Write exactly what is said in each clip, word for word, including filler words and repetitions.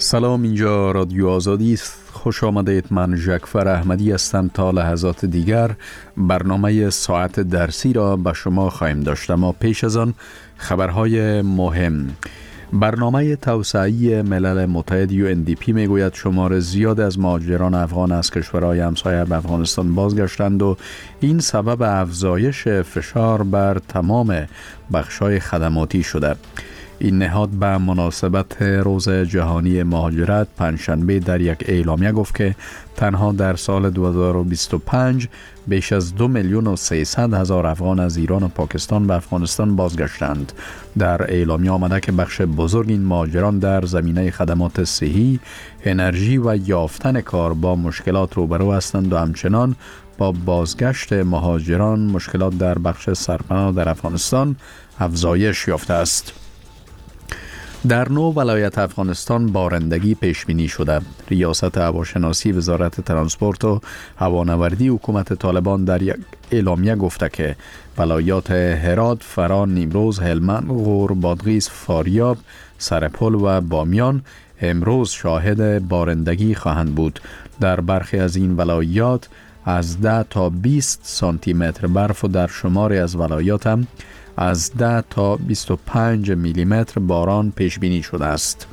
سلام، اینجا رادیو آزادی است. خوش آمدید. من ژکفر احمدی هستم. تا لحظات دیگر برنامه ساعت درسی را به شما خواهیم داشت، اما پیش از آن خبرهای مهم. برنامه توسعه‌ای ملل متحد یو ان دی پی میگوید شمار زیاد از مهاجران افغان از کشورهای همسایه به افغانستان بازگشتند و این سبب افزایش فشار بر تمام بخش‌های خدماتی شده. این نهاد به مناسبت روز جهانی مهاجرت پنجشنبه در یک اعلامیه گفت که تنها در سال دو هزار و بیست و پنج بیش از دو میلیون و سیصد هزار افغان از ایران و پاکستان به افغانستان بازگشتند. در اعلامیه آمده که بخش بزرگ این مهاجران در زمینه خدمات صحی، انرژی و یافتن کار با مشکلات روبرو هستند و همچنان با بازگشت مهاجران مشکلات در بخش سرپناه در افغانستان افزایش یافته است. در نو ولایت افغانستان بارندگی پیش بینی شده. ریاست هواشناسی وزارت ترانسپورت و هوانوردی حکومت طالبان در یک اعلامیه گفته که ولایات هرات، فرا، نیمروز، هلمند، غور، بادغیس، فاریاب، سرپل و بامیان امروز شاهد بارندگی خواهند بود. در برخی از این ولایات از ده تا بیست سانتی متر برف و در شماری از ولایات هم از ده تا بیست و پنج میلی متر باران پیش بینی شده است.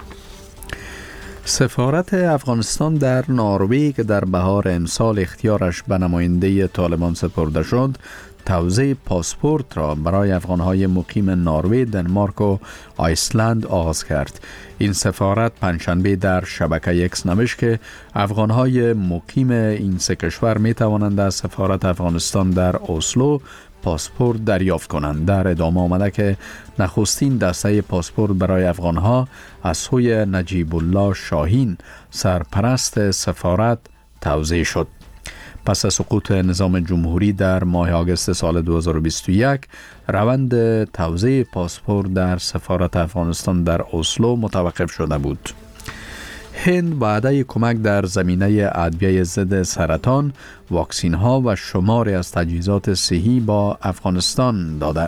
سفارت افغانستان در نروژ که در بهار امسال اختیارش به نماینده طالبان سپرده شد، توزیع پاسپورت را برای افغانهای مقیم نروژ، دنمارک و آیسلند آغاز کرد. این سفارت پنجشنبه در شبکه اکس نوشت که افغانهای مقیم این سه کشور می توانند از سفارت افغانستان در اسلو پاسپورت دریافت کنند. در ادامه آمده که نخستین دسته پاسپورت برای افغانها از سوی نجیب الله شاهین، سرپرست سفارت، توزیع شد. پس از سقوط نظام جمهوری در ماه آگوست سال دو هزار و بیست و یک، روند توزیع پاسپورت در سفارت افغانستان در اسلو متوقف شده بود. هند وعده کمک در زمینه ادویه ضد سرطان، واکسین ها و شماری از تجهیزات صحی با افغانستان داده.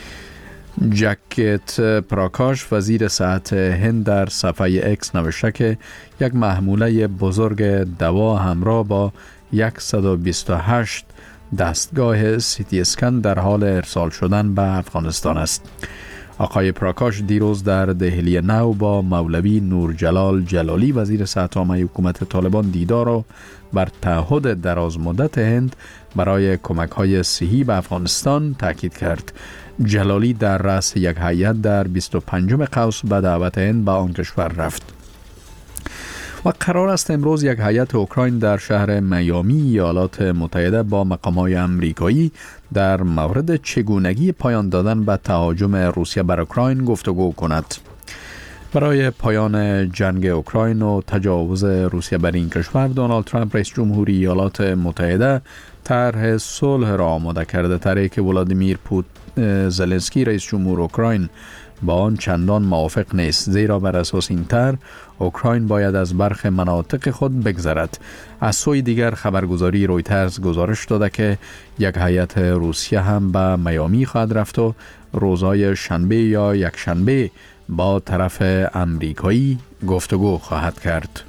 جگت پراکاش، وزیر صحت هند، در صفحه اکس نوشته که یک محموله بزرگ دوا همراه با صد و بیست و هشت دستگاه سی تی اسکن در حال ارسال شدن به افغانستان است. آقای پراکاش دیروز در دهلی نو با مولوی نورجلال جلالی، وزیر صحت عامه حکومت طالبان، دیدار و بر تعهد دراز مدت هند برای کمک‌های صحی به افغانستان تاکید کرد. جلالی در رأس یک هیئت در بیست و پنجم قوس به دعوت هند به آن کشور رفت. و قرار است امروز یک هیئت اوکراین در شهر میامی ایالات متحده با مقام‌های آمریکایی در مورد چگونگی پایان دادن به تهاجم روسیه بر اوکراین گفتگو کند. برای پایان جنگ اوکراین و تجاوز روسیه بر این کشور، دونالد ترامپ رئیس جمهوری ایالات متحده طرح صلح را آماده کرده، طرحی که ولادیمیر پوتین زلنسکی رئیس جمهور اوکراین با آن چندان موافق نیست، زیرا بر اساس این طرح اوکراین باید از برخی مناطق خود بگذرد. از سوی دیگر خبرگزاری رویترز گزارش داده که یک هیئت روسیه هم به میامی خواهد رفت و روزهای شنبه یا یک شنبه با طرف امریکایی گفتگو خواهد کرد.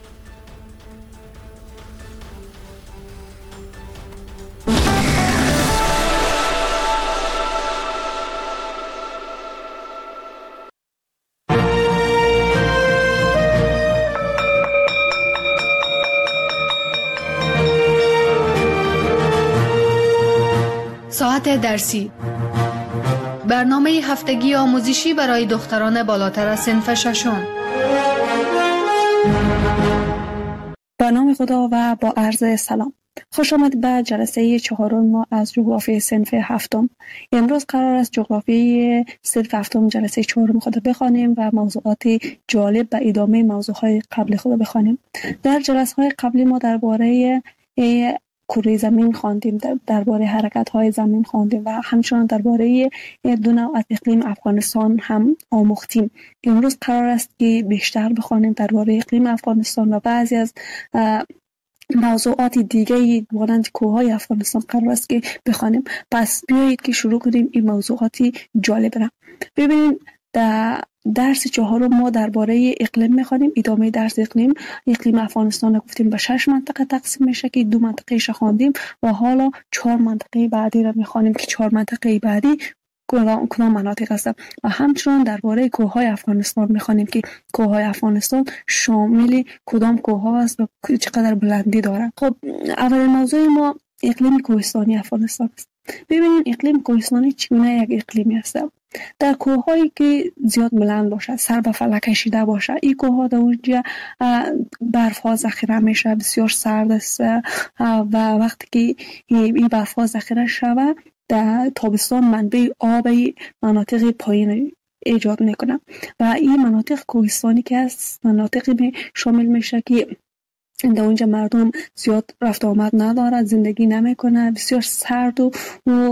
ساعت درسی، برنامه هفتگی آموزشی برای دختران بالاتر از صنف ششم. با نام خدا و با عرض سلام. خوش آمد به جلسه چهارم ما از جغرافی صنف هفتم. امروز قرار است جغرافی صنف هفتم جلسه چهارم خود بخوانیم و موضوعات جالب به ادامه موضوعهای قبل خود بخوانیم. در جلسه‌های قبلی ما درباره کره زمین خواندیم، درباره حرکت‌های زمین خواندیم و همچنان درباره دو نوع از اقلیم افغانستان هم آموختیم. امروز قرار است که بیشتر بخوانیم درباره اقلیم افغانستان و بعضی از موضوعات دیگه مانند کوههای افغانستان قرار است که بخوانیم. پس بیایید که شروع کنیم این موضوعاتی جالب را. ببینید در درس چهارم ما درباره اقلیم می‌خوانیم. ادامه درس اقلیم اقلیم افغانستان گفتیم به شش منطقه تقسیم میشه که دو منطقه‌اش خواندیم و حالا چهار منطقه بعدی را می‌خوانیم که چهار منطقه بعدی کدام کدام مناطق هستند و همچنین درباره کوههای افغانستان می‌خوانیم که کوههای افغانستان شامل کدام کوه‌ها است و چقدر بلندی دارند. خب اولین موضوع ما اقلیم کوهستانی افغانستان است. ببینید اقلیم کوهستانی چگونه یک اقلیمی است. در کوه‌هایی که زیاد بلند باشه، سر به فلک کشیده باشه، این کوه‌ها در اونجا برف‌ها ذخیره میشه، بسیار سرد است و وقتی که این برف‌ها ذخیره شود در تابستان منبع آب مناطق پایین ایجاد میکنه و این مناطق کوهستانی که است مناطقی شامل میشه که در اونجا مردم زیاد رفت آمد ندارد، زندگی نمیکنه، بسیار سرد و,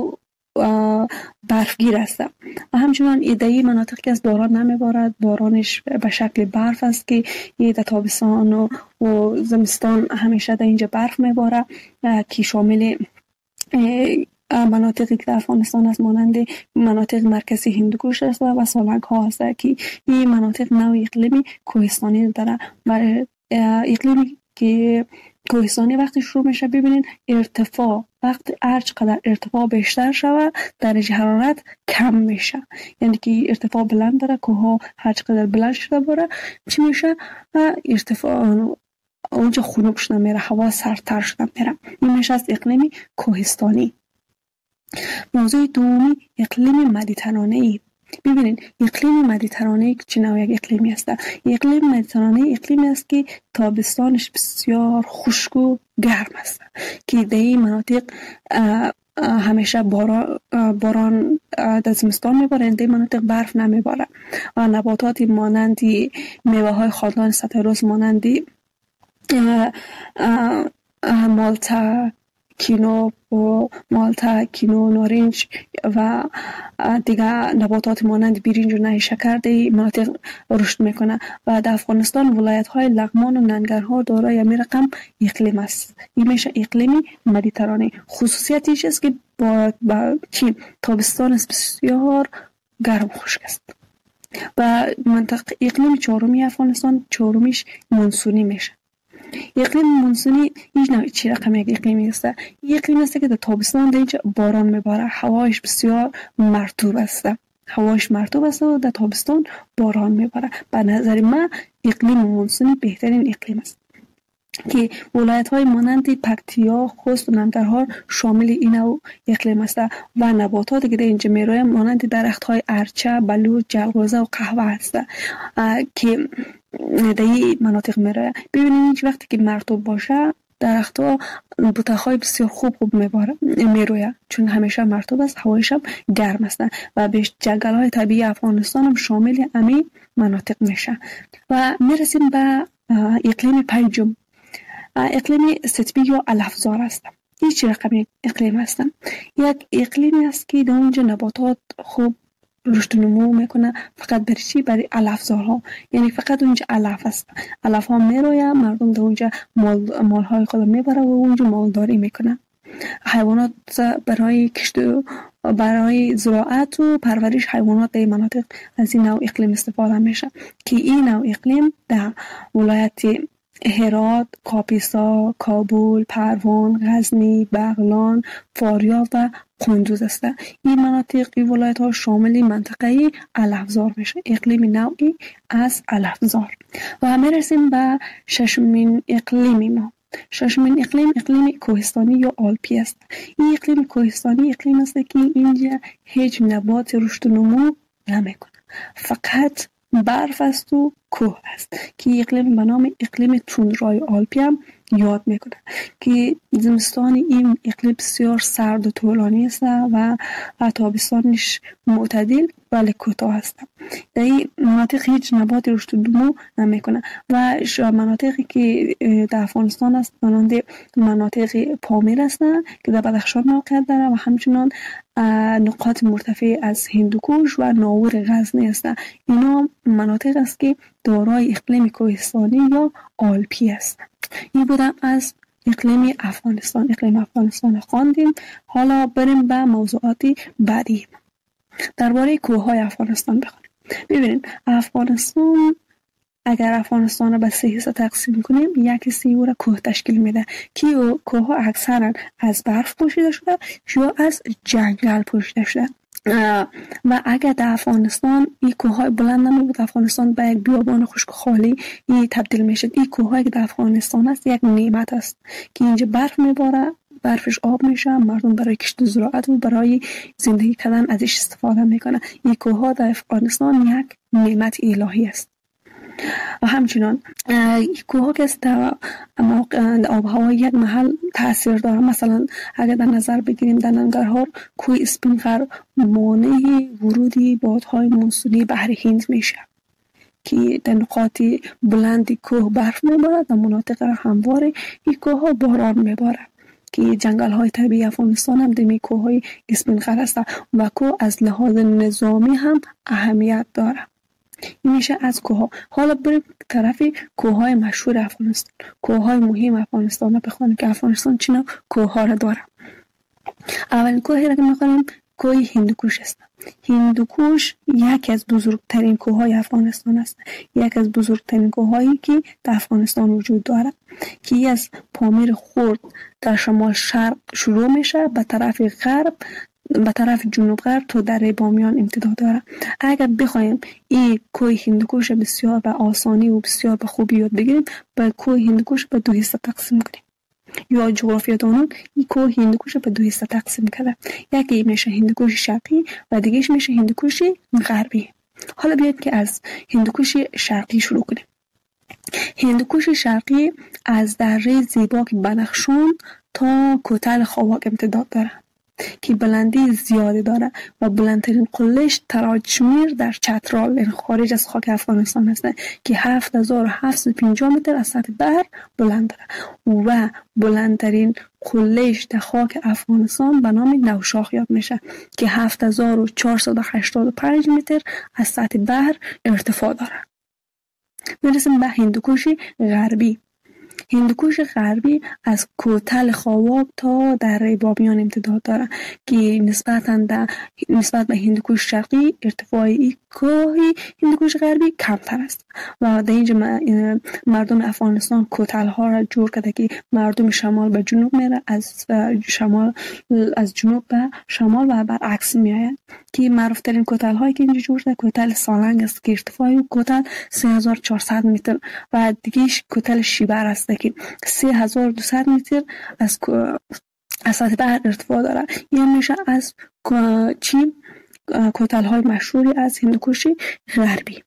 و برفگیر است و همچنان ایدهی مناطق که از باران نمیبارد، بارانش به شکل برف است که در تابستان و, و زمستان همیشه در اینجا برف میباره که شامل مناطقی که در افغانستان است مانند مناطق مرکزی هندوکش است و سالنگ ها است که این مناطق نوع اقلیمی کوهستانی داره و اقلیمی که کوهستانی وقتی شروع میشه ببینید ارتفاع وقتی هر چقدر ارتفاع بیشتر شود درجه حرارت کم میشه، یعنی که ارتفاع بلند داره کوه هر چقدر بلند شده باره چی میشه ارتفاع اونجا خنک شده میره، هوا سردتر شده میره. این میشه از اقلیم کوهستانی. موضوع دومی اقلیم مدیترانه‌ای. ببینید اقلیم مدیترانه‌ای چه نوع یک اقلیمی است؟ اقلیم مدیترانه‌ای اقلیمی است که تابستانش بسیار خشک و گرم است که در این مناطق همیشه باران باران در زمستان میباره، در مناطق برف نمیباره و نباتات مانند میوه های خودلان ستروس مانند مالتا کینو و مالتا کینو نارنج و دیگر نباتات مانند بیرنج و نهی شکر در مناطق رشد میکنه و در افغانستان ولایت های لغمان و ننگرهار دارای می رقم اقلیم است. این میشه اقلیمی مدیترانه. خصوصیتش است که با, با چی تابستان است بسیار گرم خشک است و منطقه اقلیم چهارمی افغانستان چهارمیش مونسونی میشه. اقلیم مونسونی هیچ نوع چی رقم یک اقلیمی است. یک اقلیم است که در تابستان در اینجا باران میباره، هوایش بسیار مرطوب است هوایش مرطوب است و در تابستان باران میباره. به نظر من اقلیم مونسونی بهترین اقلیم است که ولایت های مانند پکتیا، خوست و ننگرهار شامل این نوع اقلیم است و نباتاتی که در اینجا میروید مانند درخت های ارچه، بلوط، جلغوزه و قهوه است که در این مناطق میروید. ببینید وقتی که مرطوب باشه درخت ها بوته‌های بسیار خوب خوب میروید چون همیشه مرطوب است، هوایش هم گرم است و به جنگل های طبیعی افغانستان هم شامل همین مناطق میشه. و میرسیم به اقلیم پنجم، اقلیم ستبی یا علفزار است. این چه رقم اقلیم است؟ یک اقلیمی است که در اونجا نباتات خوب رشد و نمو میکنه، فقط برای چی؟ برای علفزارها، یعنی فقط اونجا علف است. علف ها میروید، مردم در اونجا مال مالهای خود میبره و اونجا مالداری میکنه. حیوانات برای کشت و برای زراعت و پرورش حیوانات در مناطق از این نوع اقلیم استفاده میشه که این نوع اقلیم در ولایت هرات، کاپیسا، کابل، پروان، غزنی، بغلان، فاریاب و قندوز است. این مناطق این ولایت ها شامل منطقه علفزار میشه، اقلیم نوعی از علفزار. و میرسیم به ششمین اقلیم ما. ششمین اقلیم اقلیم کوهستانی یا آلپی است. این اقلیم کوهستانی اقلیم است که اینجا هیچ نبات رشد و نمو نمیکنه، فقط برف است و کوه است که اقلیم به نام اقلیم توندرای آلپی هم یاد میکنه که زمستان این اقلیم بسیار سرد و طولانی است و تابستانش معتدل ولی کوتاه است. در این مناطق هیچ نبات رشد و نمو نمیکنه و مناطقی که در افغانستان است مانند مناطق پامیر هستند که در بدخشان موقعیت داره و همچنان نقاط مرتفع از هندوکش و ناور غزنی هستند. اینا مناطق است که دارای اقلیم کوهستانی یا آلپی است. این بودم از اقلیم افغانستان. اقلیم افغانستان خواندیم. حالا بریم به موضوعات بعدی. درباره کوههای افغانستان بخونیم. ببینید افغانستان، اگر افغانستان رو به سه حصه تقسیم کنیم، یک حصه او را کوه تشکیل میده که کوه ها اکثرا از برف پوشیده شده یا از جنگل پوشیده شده. و اگر در افغانستان این کوه های بلند نمی افغانستان به یک بیابان خشک خالی این تبدیل میشه. این کوه هایی که در افغانستان است یک نعمت است که اینجا برف میباره، برفش آب میشه، مردم برای کشت زراعت و برای زندگی کردن ازش استفاده میکنه. این کوه ها در افغانستان یک نعمت الهی است. و همچنان کوه ها که در آب و هوا یک محل تاثیر داره. مثلا اگر در نظر بگیریم در ننگرهار کوه اسپینغر مانع ورودی بادهای مونسونی بحر هند میشه که در نقاط بلند کوه برف میباره، در مناطق هموار این کوه ها باران میباره که جنگل های طبیعی افغانستان هم دمی کوه های اسپینغر هست و کوه از لحاظ نظامی هم اهمیت داره. این میشه از کوه ها. حالا بریم طرف کوه های مشهور افغانستان، کوه های مهم افغانستان رو بخونیم که افغانستان چینا کوه ها را داره. اولین کوهی را که میخوانیم کوه هندوکوش است. هندوکوش یکی از بزرگترین کوه های افغانستان است، یکی از بزرگترین کوه هایی که در افغانستان وجود داره که از پامیر خرد در شمال شرق شروع میشه به طرف غرب، به طرف جنوب غرب تا دره بامیان امتداد داره. اگر بخوایم این کوه هندوکوش بسیار به آسانی و بسیار به خوبی یاد بگیریم، به کوه هندوکوش به دو حصه تقسیم کنیم. یا جغرافیادانان این کوه هندوکوش به دو حصه تقسیم کرده، یکی میشه هندوکوش شرقی و دیگهش میشه هندوکوش غربی. حالا بیاید که از هندوکوش شرقی شروع کنیم. هندوکوش شرقی از دره زیباک بنفشان تا کوتل خواک امتداد داره که بلندی زیادی داره و بلندترین قلهش تراجمیر در چترال خارج از خاک افغانستان هست که هفت هزار و هفتصد و پنجاه متر از سطح بحر بلند داره و بلندترین قلهش در خاک افغانستان به نام نوشاخ یاد میشه که هفت هزار و چهارصد و هشتاد و پنج متر از سطح بحر ارتفاع داره. میرسیم به هندوکوش غربی. هندوکوش غربی از کوتل خواک تا دره بامیان امتداد داره که نسبتاً نسبت به هندوکوش شرقی ارتفاعی کوه هندوکوش غربی کمتر است و در اینجا مردم افغانستان کوتل ها را جور کرده که مردم شمال به جنوب میره، از شمال از جنوب به شمال و برعکس میآیند که معروف ترین کوتل هایی که اینجا جور شده کوتل سالنگ است که ارتفاعی کوتل سه هزار و چهارصد متر و دیگهش کوتل شیبر است که سه هزار و دویست متر از از سطح بحر ارتفاع داره. این میشه از چی کوتل های مشهوری از هندوکوش غربی.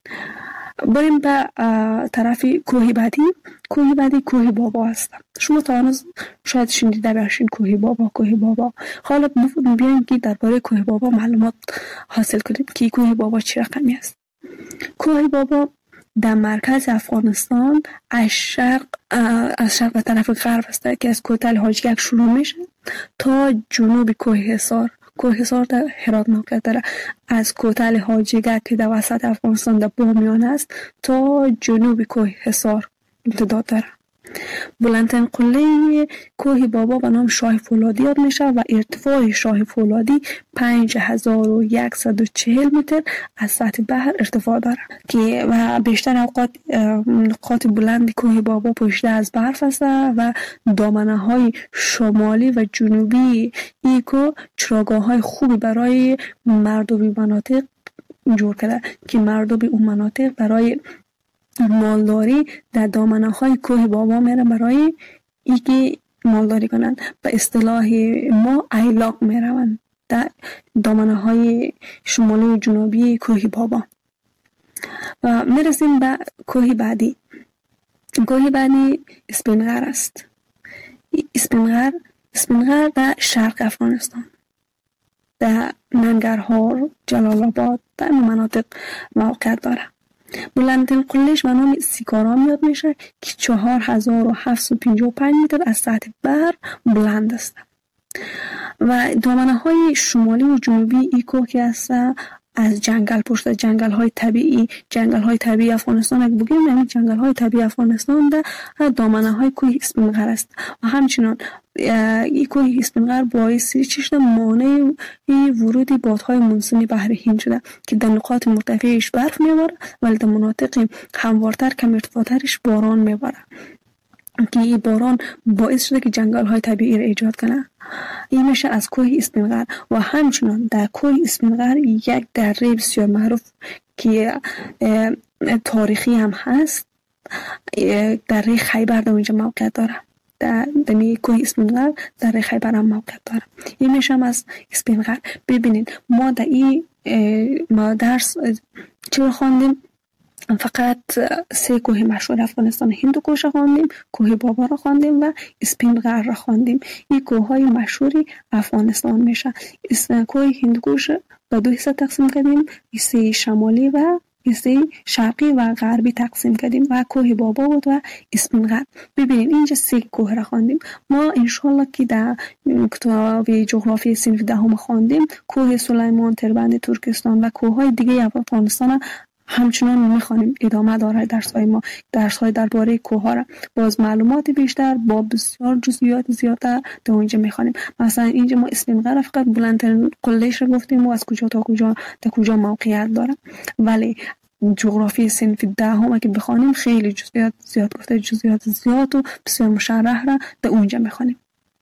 بریم به طرف کوه بعدی. کوه بعدی کوه بابا است. شما تا آن شاید شنیده باشین کوه بابا کوه بابا. حالا بیایم که درباره کوه بابا معلومات حاصل کنیم که کوه بابا چه رقمی است. کوه بابا در مرکز افغانستان از شرق از شرق به طرف غرب است که از کوتل حاجیک شروع میشه تا جنوب کوه حصار. کوه حصار در هرات موقعیت داره. از کوتل حاجیک که در وسط افغانستان در بامیان است تا جنوب کوه حصار امتداد داره. بلندترین قله کوه بابا به نام شاه فولادی یاد میشه و ارتفاع شاه فولادی پنج هزار و صد و چهل متر از سطح بحر ارتفاع داره که و بیشتر اوقات نقاط بلند کوه بابا پوشیده از برف است و دامنه های شمالی و جنوبی این کوه چراگاه های خوبی برای مردم مناطق جور کرده که مردم اون مناطق برای مالداری در دامنه های کوه بابا میره برای اینکه مالداری کنند. به اصطلاح ما ایلاق میروند در دامنه های شمالی و جنوبی کوه بابا. و میرسیم به کوه بعدی. کوه بعدی اسپینغر است. اسپینغر اسپینغر در شرق افغانستان در ننگرهار، جلال آباد در مناطق موقعیت داره. بلندترین قلهش به نام سیکارام یاد میشه که چهار هزار و هفتصد و پنجاه و پنج متر از سطح بحر بلند است و دامنه های شمالی و جنوبی ای کوه که است از جنگل پشت جنگل های طبیعی جنگل های طبیعی افغانستان اگه بگیم یعنی جنگل های طبیعی افغانستان در دامنه های کوه اسفندقر است و همچنان این کوه اسفندقر باعث چی شده مانع ورود بادهای مونسونی بحر هند شده که در نقاط مرتفعش برف میباره ولی در مناطق هموارتر کم ارتفاعترش باران میباره که این باران باعث شده که جنگل های طبیعی را ایجاد کنه. این میشه از کوه اسفندقر و همچنان در کوه اسفندقر یک دره بسیار معروف که تاریخی هم هست دره خیبر در اونجا موقعیت داره. در دمی کوه اسفندقر دره خیبر هم موقعیت داره. این میشه هم از اسفندقر. ببینید ما در این ما درس چرا خواندیم؟ فقط سه کوه مشهور افغانستان هندوکش را خواندیم، کوه بابا را خواندیم و اسفندقر را خواندیم. این کوه های مشهوری افغانستان میشه. کوه هندوکش به دو حصه تقسیم کردیم، حصه شمالی و حصه شرقی و غربی تقسیم کردیم و کوه بابا بود و اسفندقر. ببینید اینجا سه کوه را خواندیم. ما انشالله که در کتاب جغرافی صنف دهم خواندیم کوه سلیمان، تربند ترکستان و کوه های دیگه افغانستان همچنان میخوانیم. ادامه داره درس های ما، درس های درباره کوه ها را باز معلومات بیشتر با بسیار جزئیات زیادتر در اونجا میخوانیم. مثلا اینجا ما اسفندقر فقط بلندترین قلهش را گفتیم و از کجا تا کجا تا کجا موقعیت داره، ولی جغرافی صنف دهم اگه بخوانیم خیلی جزئیات زیاد گفته، جزئیات زیاد و بسیار مشرح را در اونجا میخوانیم.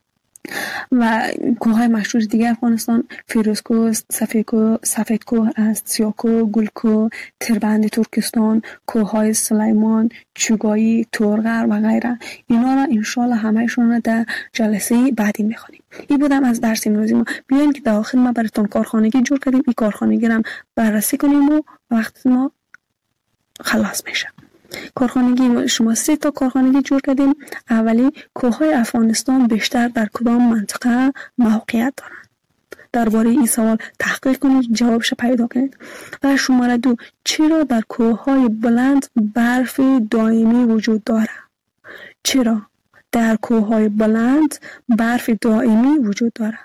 و کوههای مشهور دیگه افغانستان فیروزکوه، سفیدکوه، سفیدکوه است، سیاکوه، گلکوه، تربند ترکستان، کوههای سلیمان، چوگایی، تورغر و غیره. اینا را انشالله همهشون را در جلسه بعدی میخونیم. این بودم از درس امروزی ما. بیاین که در آخر ما براتون کارخانگی جور کردیم، این کارخانگی را بررسی کنیم و وقت ما خلاص میشه. کارخانگی شما سه تا کارخانگی جور کردیم. اولی کوههای افغانستان بیشتر در کدام منطقه موقعیت دارند؟ درباره این سوال تحقیق کنید، جوابش پیدا کنید. و شماره دو چرا در کوههای بلند برف دائمی وجود داره؟ چرا در کوههای بلند برف دائمی وجود داره؟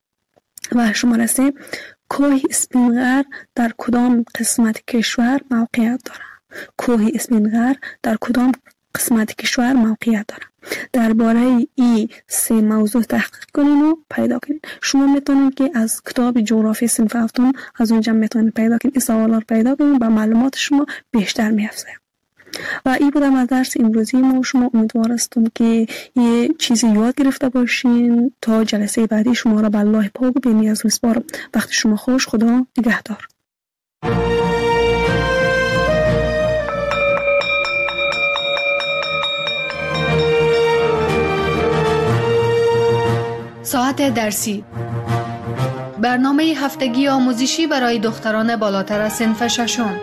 و شماره سه کوه اسفندقر در کدام قسمت کشور موقعیت داره؟ کوه اسفندقر در کدام قسمت کشور موقعیت داره؟ درباره این سه موضوع تحقیق کنین و پیدا کنین. شما میتونید که از کتاب جغرافی صنف هفتم از اونجا میتونید پیدا کنین، این سوالات پیدا کنین و معلومات شما بیشتر میافزه. و این بودم از درس امروزی ما. شما امیدوار هستم که یه چیزی یاد گرفته باشین. تا جلسه بعدی شما را به الله پاک و بی‌نیاز میسپارم. وقت شما خوش. خدا نگهدار. ساعت درسی، برنامه هفتگی آموزشی برای دختران بالاتر از صنف ششم.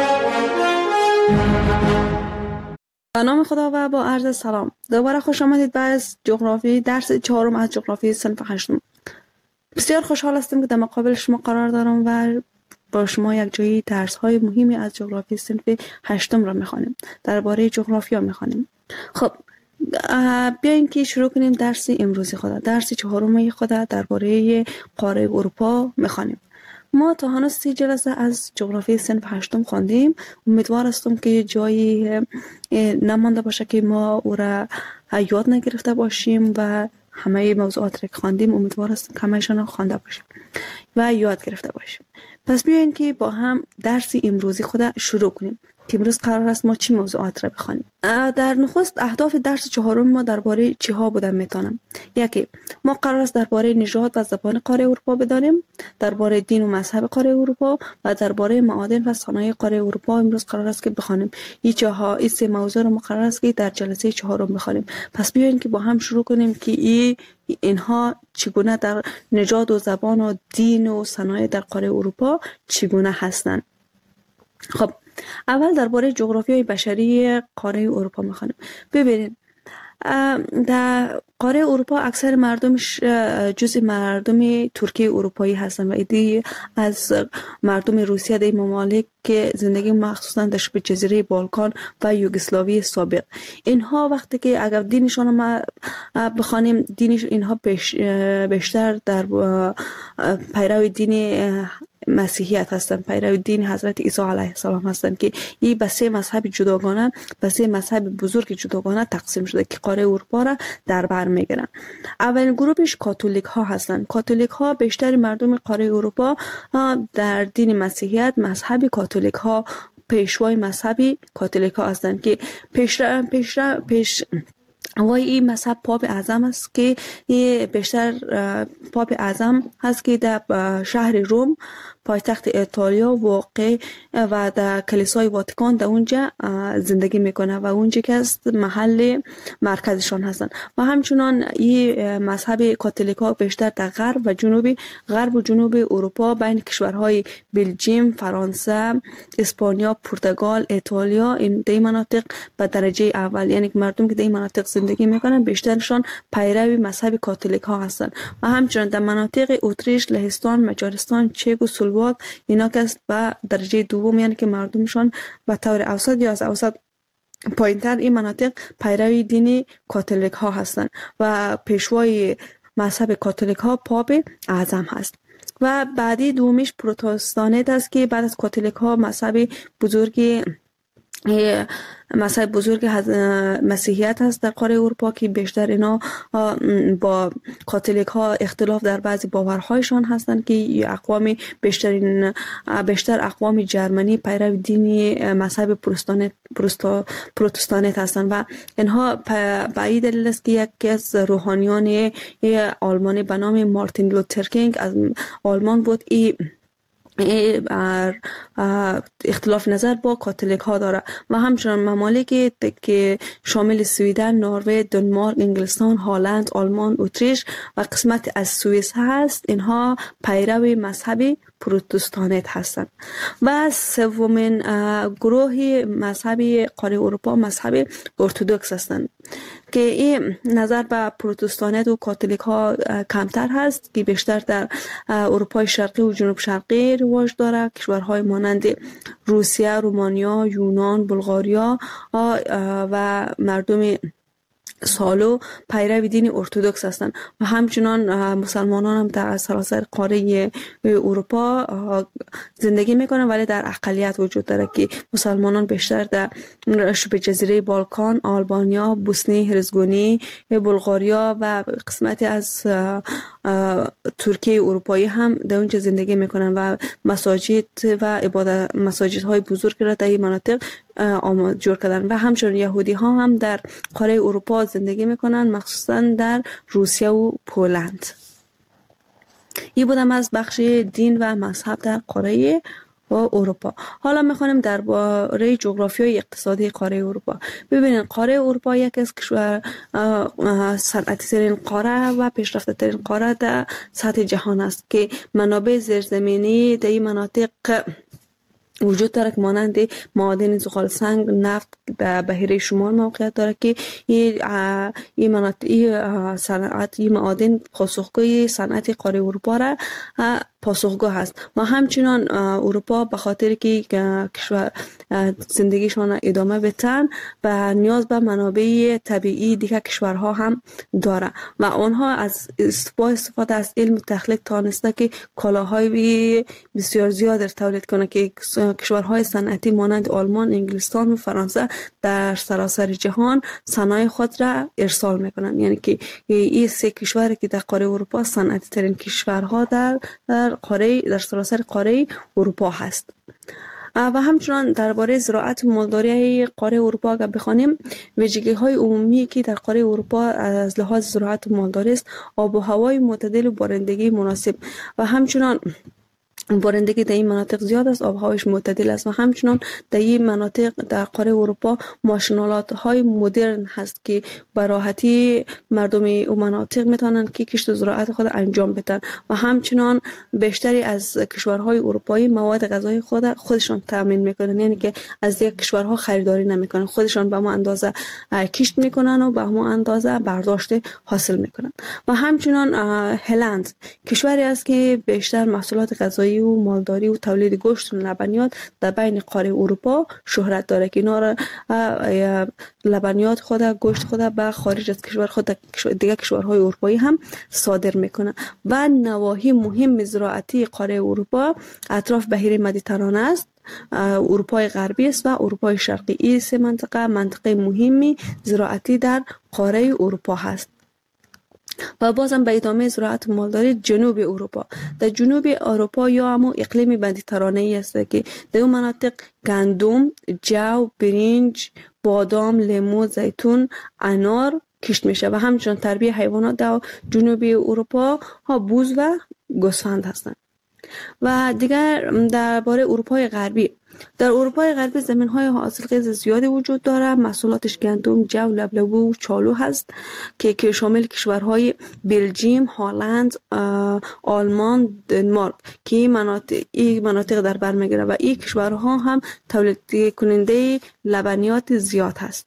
به نام خدا و با عرض سلام. دوباره خوش آمدید به از جغرافی درس چهارم از جغرافی صنف هشتم. بسیار خوشحال هستم که در مقابل شما قرار دارم و با شما یک جایی درس های مهمی از جغرافی صنف هشتم را میخوانیم. درباره جغرافیا میخوانیم. خب بیاین که شروع کنیم درس امروزی خدا. درس چهارم خدا درباره قاره اروپا میخوانیم. ما تا هنوز سی جلسه از جغرافی صنف هشتم خواندیم. امیدوار هستم که جایی نمانده باشه که ما او را یاد نگرفته باشیم و همه موضوعات را که خواندیم امیدوار هستم که همه‌شان خوانده باشیم و یاد گرفته باشیم. پس بیاین که با هم درس امروزی خدا شروع کنیم. که امروز قرار است ما چی موضوعات را بخوانیم. در نخست اهداف درس چهارم ما درباره چی ها بودن میتونم. یکی ما قرار است درباره نژاد و زبان قاره اروپا بدانیم، درباره دین و مذهب قاره اروپا و درباره معادن و صنایع قاره اروپا امروز قرار است که بخوانیم. این چهار این سه موضوع را ما قرار است که در جلسه چهارم بخوانیم. پس بیاین که با هم شروع کنیم که این اینها چگونه در نژاد و زبان و دین و صنایع در قاره اروپا چگونه هستند. خب اول درباره جغرافیای بشری قاره اروپا میخوانیم. ببینید در قاره اروپا اکثر مردمش جزء مردم ترکی اروپایی هستن و ایده از مردم روسیه در ممالک که زندگی مخصوصا در شبه جزیره بالکان و یوگسلاوی سابق. اینها وقتی که اگر دینشون ما بخوانیم دینش اینها بیشتر در پیرو دین مسیحیت هستند، پیرو دین حضرت عیسی علیه السلام هستند که این به سه مذهب جداگانه، به سه مذهب بزرگ جداگانه تقسیم شده که قاره اروپا را در بر میگیرند. اولین گروهش کاتولیک ها هستند. کاتولیک ها بیشتر مردم قاره اروپا در دین مسیحیت مذهب کاتولیک ها پیشوای مذهبی کاتولیک ها هستند که پیش پیش پیش وای این مذهب پاپ اعظم است که بیشتر پاپ اعظم هست که در شهر روم پایتخت ایتالیا واقع و در کلیسای واتیکان در اونجا زندگی میکنه و اونجا که است محل مرکزشان هستند. و همچنان این مذهب کاتولیکا بیشتر در غرب و جنوب غرب و جنوب اروپا بین کشورهای بلژیم، فرانسه، اسپانیا، پرتغال، ایتالیا این دی مناطق به درجه اول، یعنی مردم که در این مناطق زندگی میکنن بیشترشان پیرو مذهب کاتولیکا هستند. و همچنان در مناطق اتریش، لهستان، مجارستان، چک و سلواک اینا که است به درجه دوم، یعنی که مردمشان به طور اوسط یا از اوسط پایینتر این مناطق پیرو دین کاتولیک ها هستند و پیشوای مذهب کاتولیک ها پاپ اعظم هست. و بعدی دومیش پروتستانت است که بعد از کاتولیک ها مذهب بزرگی مذهب بزرگ مسیحیت هست در قاره اروپا که بیشتر اینا با کاتولیک ها اختلاف در بعضی باورهایشان هستند که اقوام بیشترین بیشتر اقوام جرمنی پیرو دین مذهب پروتستانت پروتستانت هستند و اینها به این دلیل است که یکی از روحانیان آلمانی به نام مارتین لوتر کینگ از آلمان بود ای اختلاف نظر با کاتولیک ها داره و همچنان ممالکی که شامل سویدن، نروژ، دانمارک، انگلستان، هلند، آلمان، اتریش و قسمت از سوئیس هست اینها پیرو مذهب پروتستانت هستند. و سومین گروه مذهبی قاره اروپا مذهب ارتدوکس هستند که این نظر به پروتستانت و کاتولیک ها کمتر هست که بیشتر در اروپای شرقی و جنوب شرقی رواج داره. کشورهای مانند روسیه، رومانیا، یونان، بلغاریا و مردم سالو پیرو دین ارتدوکس هستند و همچنان مسلمانان هم در سراسر قاره اروپا زندگی میکنن، ولی در اقلیت وجود داره که مسلمانان بیشتر در شبه جزیره بالکان، آلبانیا، بوسنی هرزگونی، بلغاریا و قسمتی از ترکیه اروپایی هم در اونجا زندگی میکنن و مساجد و عبادت مساجد های بزرگ را در این مناطق آماده جور کردن. و همچنین یهودی ها هم در قاره اروپا زندگی میکنن، مخصوصا در روسیه و پولند. این بودم از بخش دین و مذهب در قاره و اروپا. حالا میخوانیم درباره جغرافیای اقتصادی قاره اروپا. ببینید قاره اروپا یکی از کشور صنعتی ترین قاره و پیشرفته ترین قاره در سطح جهان است که منابع زیرزمینی در این مناطق وجود داره که مانند معادن زغال سنگ، نفت در بحیره شمال موقعیت داره که این مناطق این صنعت این معادن پاسخگوی صنعت قاره اروپا را پاسخگو هست. و همچنان اروپا به خاطر که کشور زندگیشان ادامه بدن و نیاز به منابع طبیعی دیگر کشورها هم داره و آنها از استفاده از علم تخلیق تانسته که کالاهای بسیار زیاد تولید کنه که کشورهای صنعتی مانند آلمان، انگلستان و فرانسه در سراسر جهان صنایع خود را ارسال میکنن. یعنی که این سه کشوری که در قاره اروپا صنعتی ترین کشورها در در قاره در سراسر قاره اروپا هست. و همچنان درباره زراعت و مالداری قاره اروپا اگر بخوانیم، ویژگی های عمومی که در قاره اروپا از لحاظ زراعت و مالداری است آب و هوای معتدل و بارندگی مناسب و همچنان بارندگی در این مناطق زیاد است، آب و هوایش معتدل است و همچنان در این مناطق در قاره اروپا ماشینالات های مدرن هست که به راحتی مردم این مناطق میتونن که کشت و زراعت خود انجام بدن و همچنان بیشتری از کشورهای اروپایی مواد غذایی خود خودشان تامین میکنن، یعنی که از دیگر کشورها خریداری نمیکنن، خودشان به ما اندازه کشت میکنن و به ما اندازه برداشت حاصل میکنن. و همچنان هلند کشوری است که بیشتر محصولات غذایی و مالداری و تولید گوشت و لبنیات در بین قاره اروپا شهرت داره که اینا را لبنیات خود گوشت خود به خارج از کشور خود دیگه کشورهای اروپایی هم صادر میکنه. و نواحی مهم زراعتی قاره اروپا اطراف بحیره مدیترانه است، اروپای غربی است و اروپای شرقی. این سه منطقه منطقه مهمی زراعتی در قاره اروپا هست. و بازم به ادامه زراعت مالداری جنوب اروپا، در جنوب اروپا یا همون اقلیم مدیترانه‌ای است که در اون مناطق گندم، جو، برنج، بادام، لیمو، زیتون، انار کشت میشه و همچنین تربیه حیوانات در جنوب اروپا ها بوز و گوسفند هستند. و دیگر درباره اروپای غربی، در اروپای غربی زمین‌های حاصلخیز زیادی وجود دارد. محصولاتش گندم، جو، لبلبو و چالو هست که که شامل کشورهای بلژیم، هلند، آلمان، دنمارک که این مناطق این مناطق در بر میگیره و این کشورها هم تولید کننده لبنیات زیاد هست.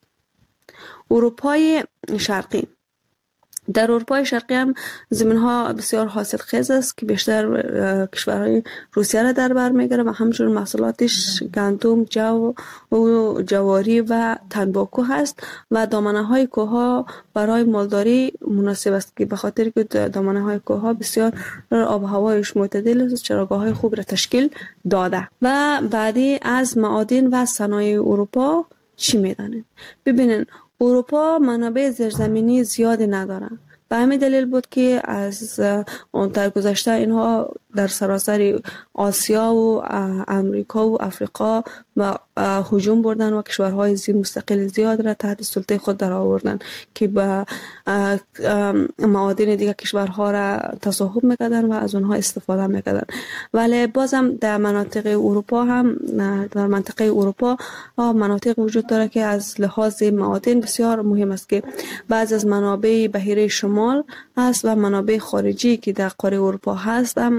اروپای شرقی، در اروپای شرقی هم زمین‌ها بسیار حاصلخیز است که بیشتر کشورهای روسیه را در بر میگیره و همچنین محصولاتش گندم، جو و جواری و تنباکو هست و دامنه‌های کوه‌ها برای مالداری مناسب است که به خاطر که دامنه‌های کوه‌ها بسیار آب و هوایش معتدل است، چراگاه‌های خوب را تشکیل داده. و بعدی از معادن و صنایع اروپا چی میدانید؟ ببینید اروپا منابع زیرزمینی زیادی نداره. به همین دلیل بود که از اون در گذشته اینها در سراسر آسیا و امریکا و افریقا و هجوم بردن و کشورهای زیر مستقل زیاد را تحت سلطه خود در آوردن که با معادن دیگر کشورها را تصاحب میکردن و از اونها استفاده میکردن. ولی بازم در مناطق اروپا هم در منطقه اروپا مناطق وجود داره که از لحاظ معادن بسیار مهم است که بعض از منابع بحیره شمال است و منابع خارجی که در قاره اروپا هست هم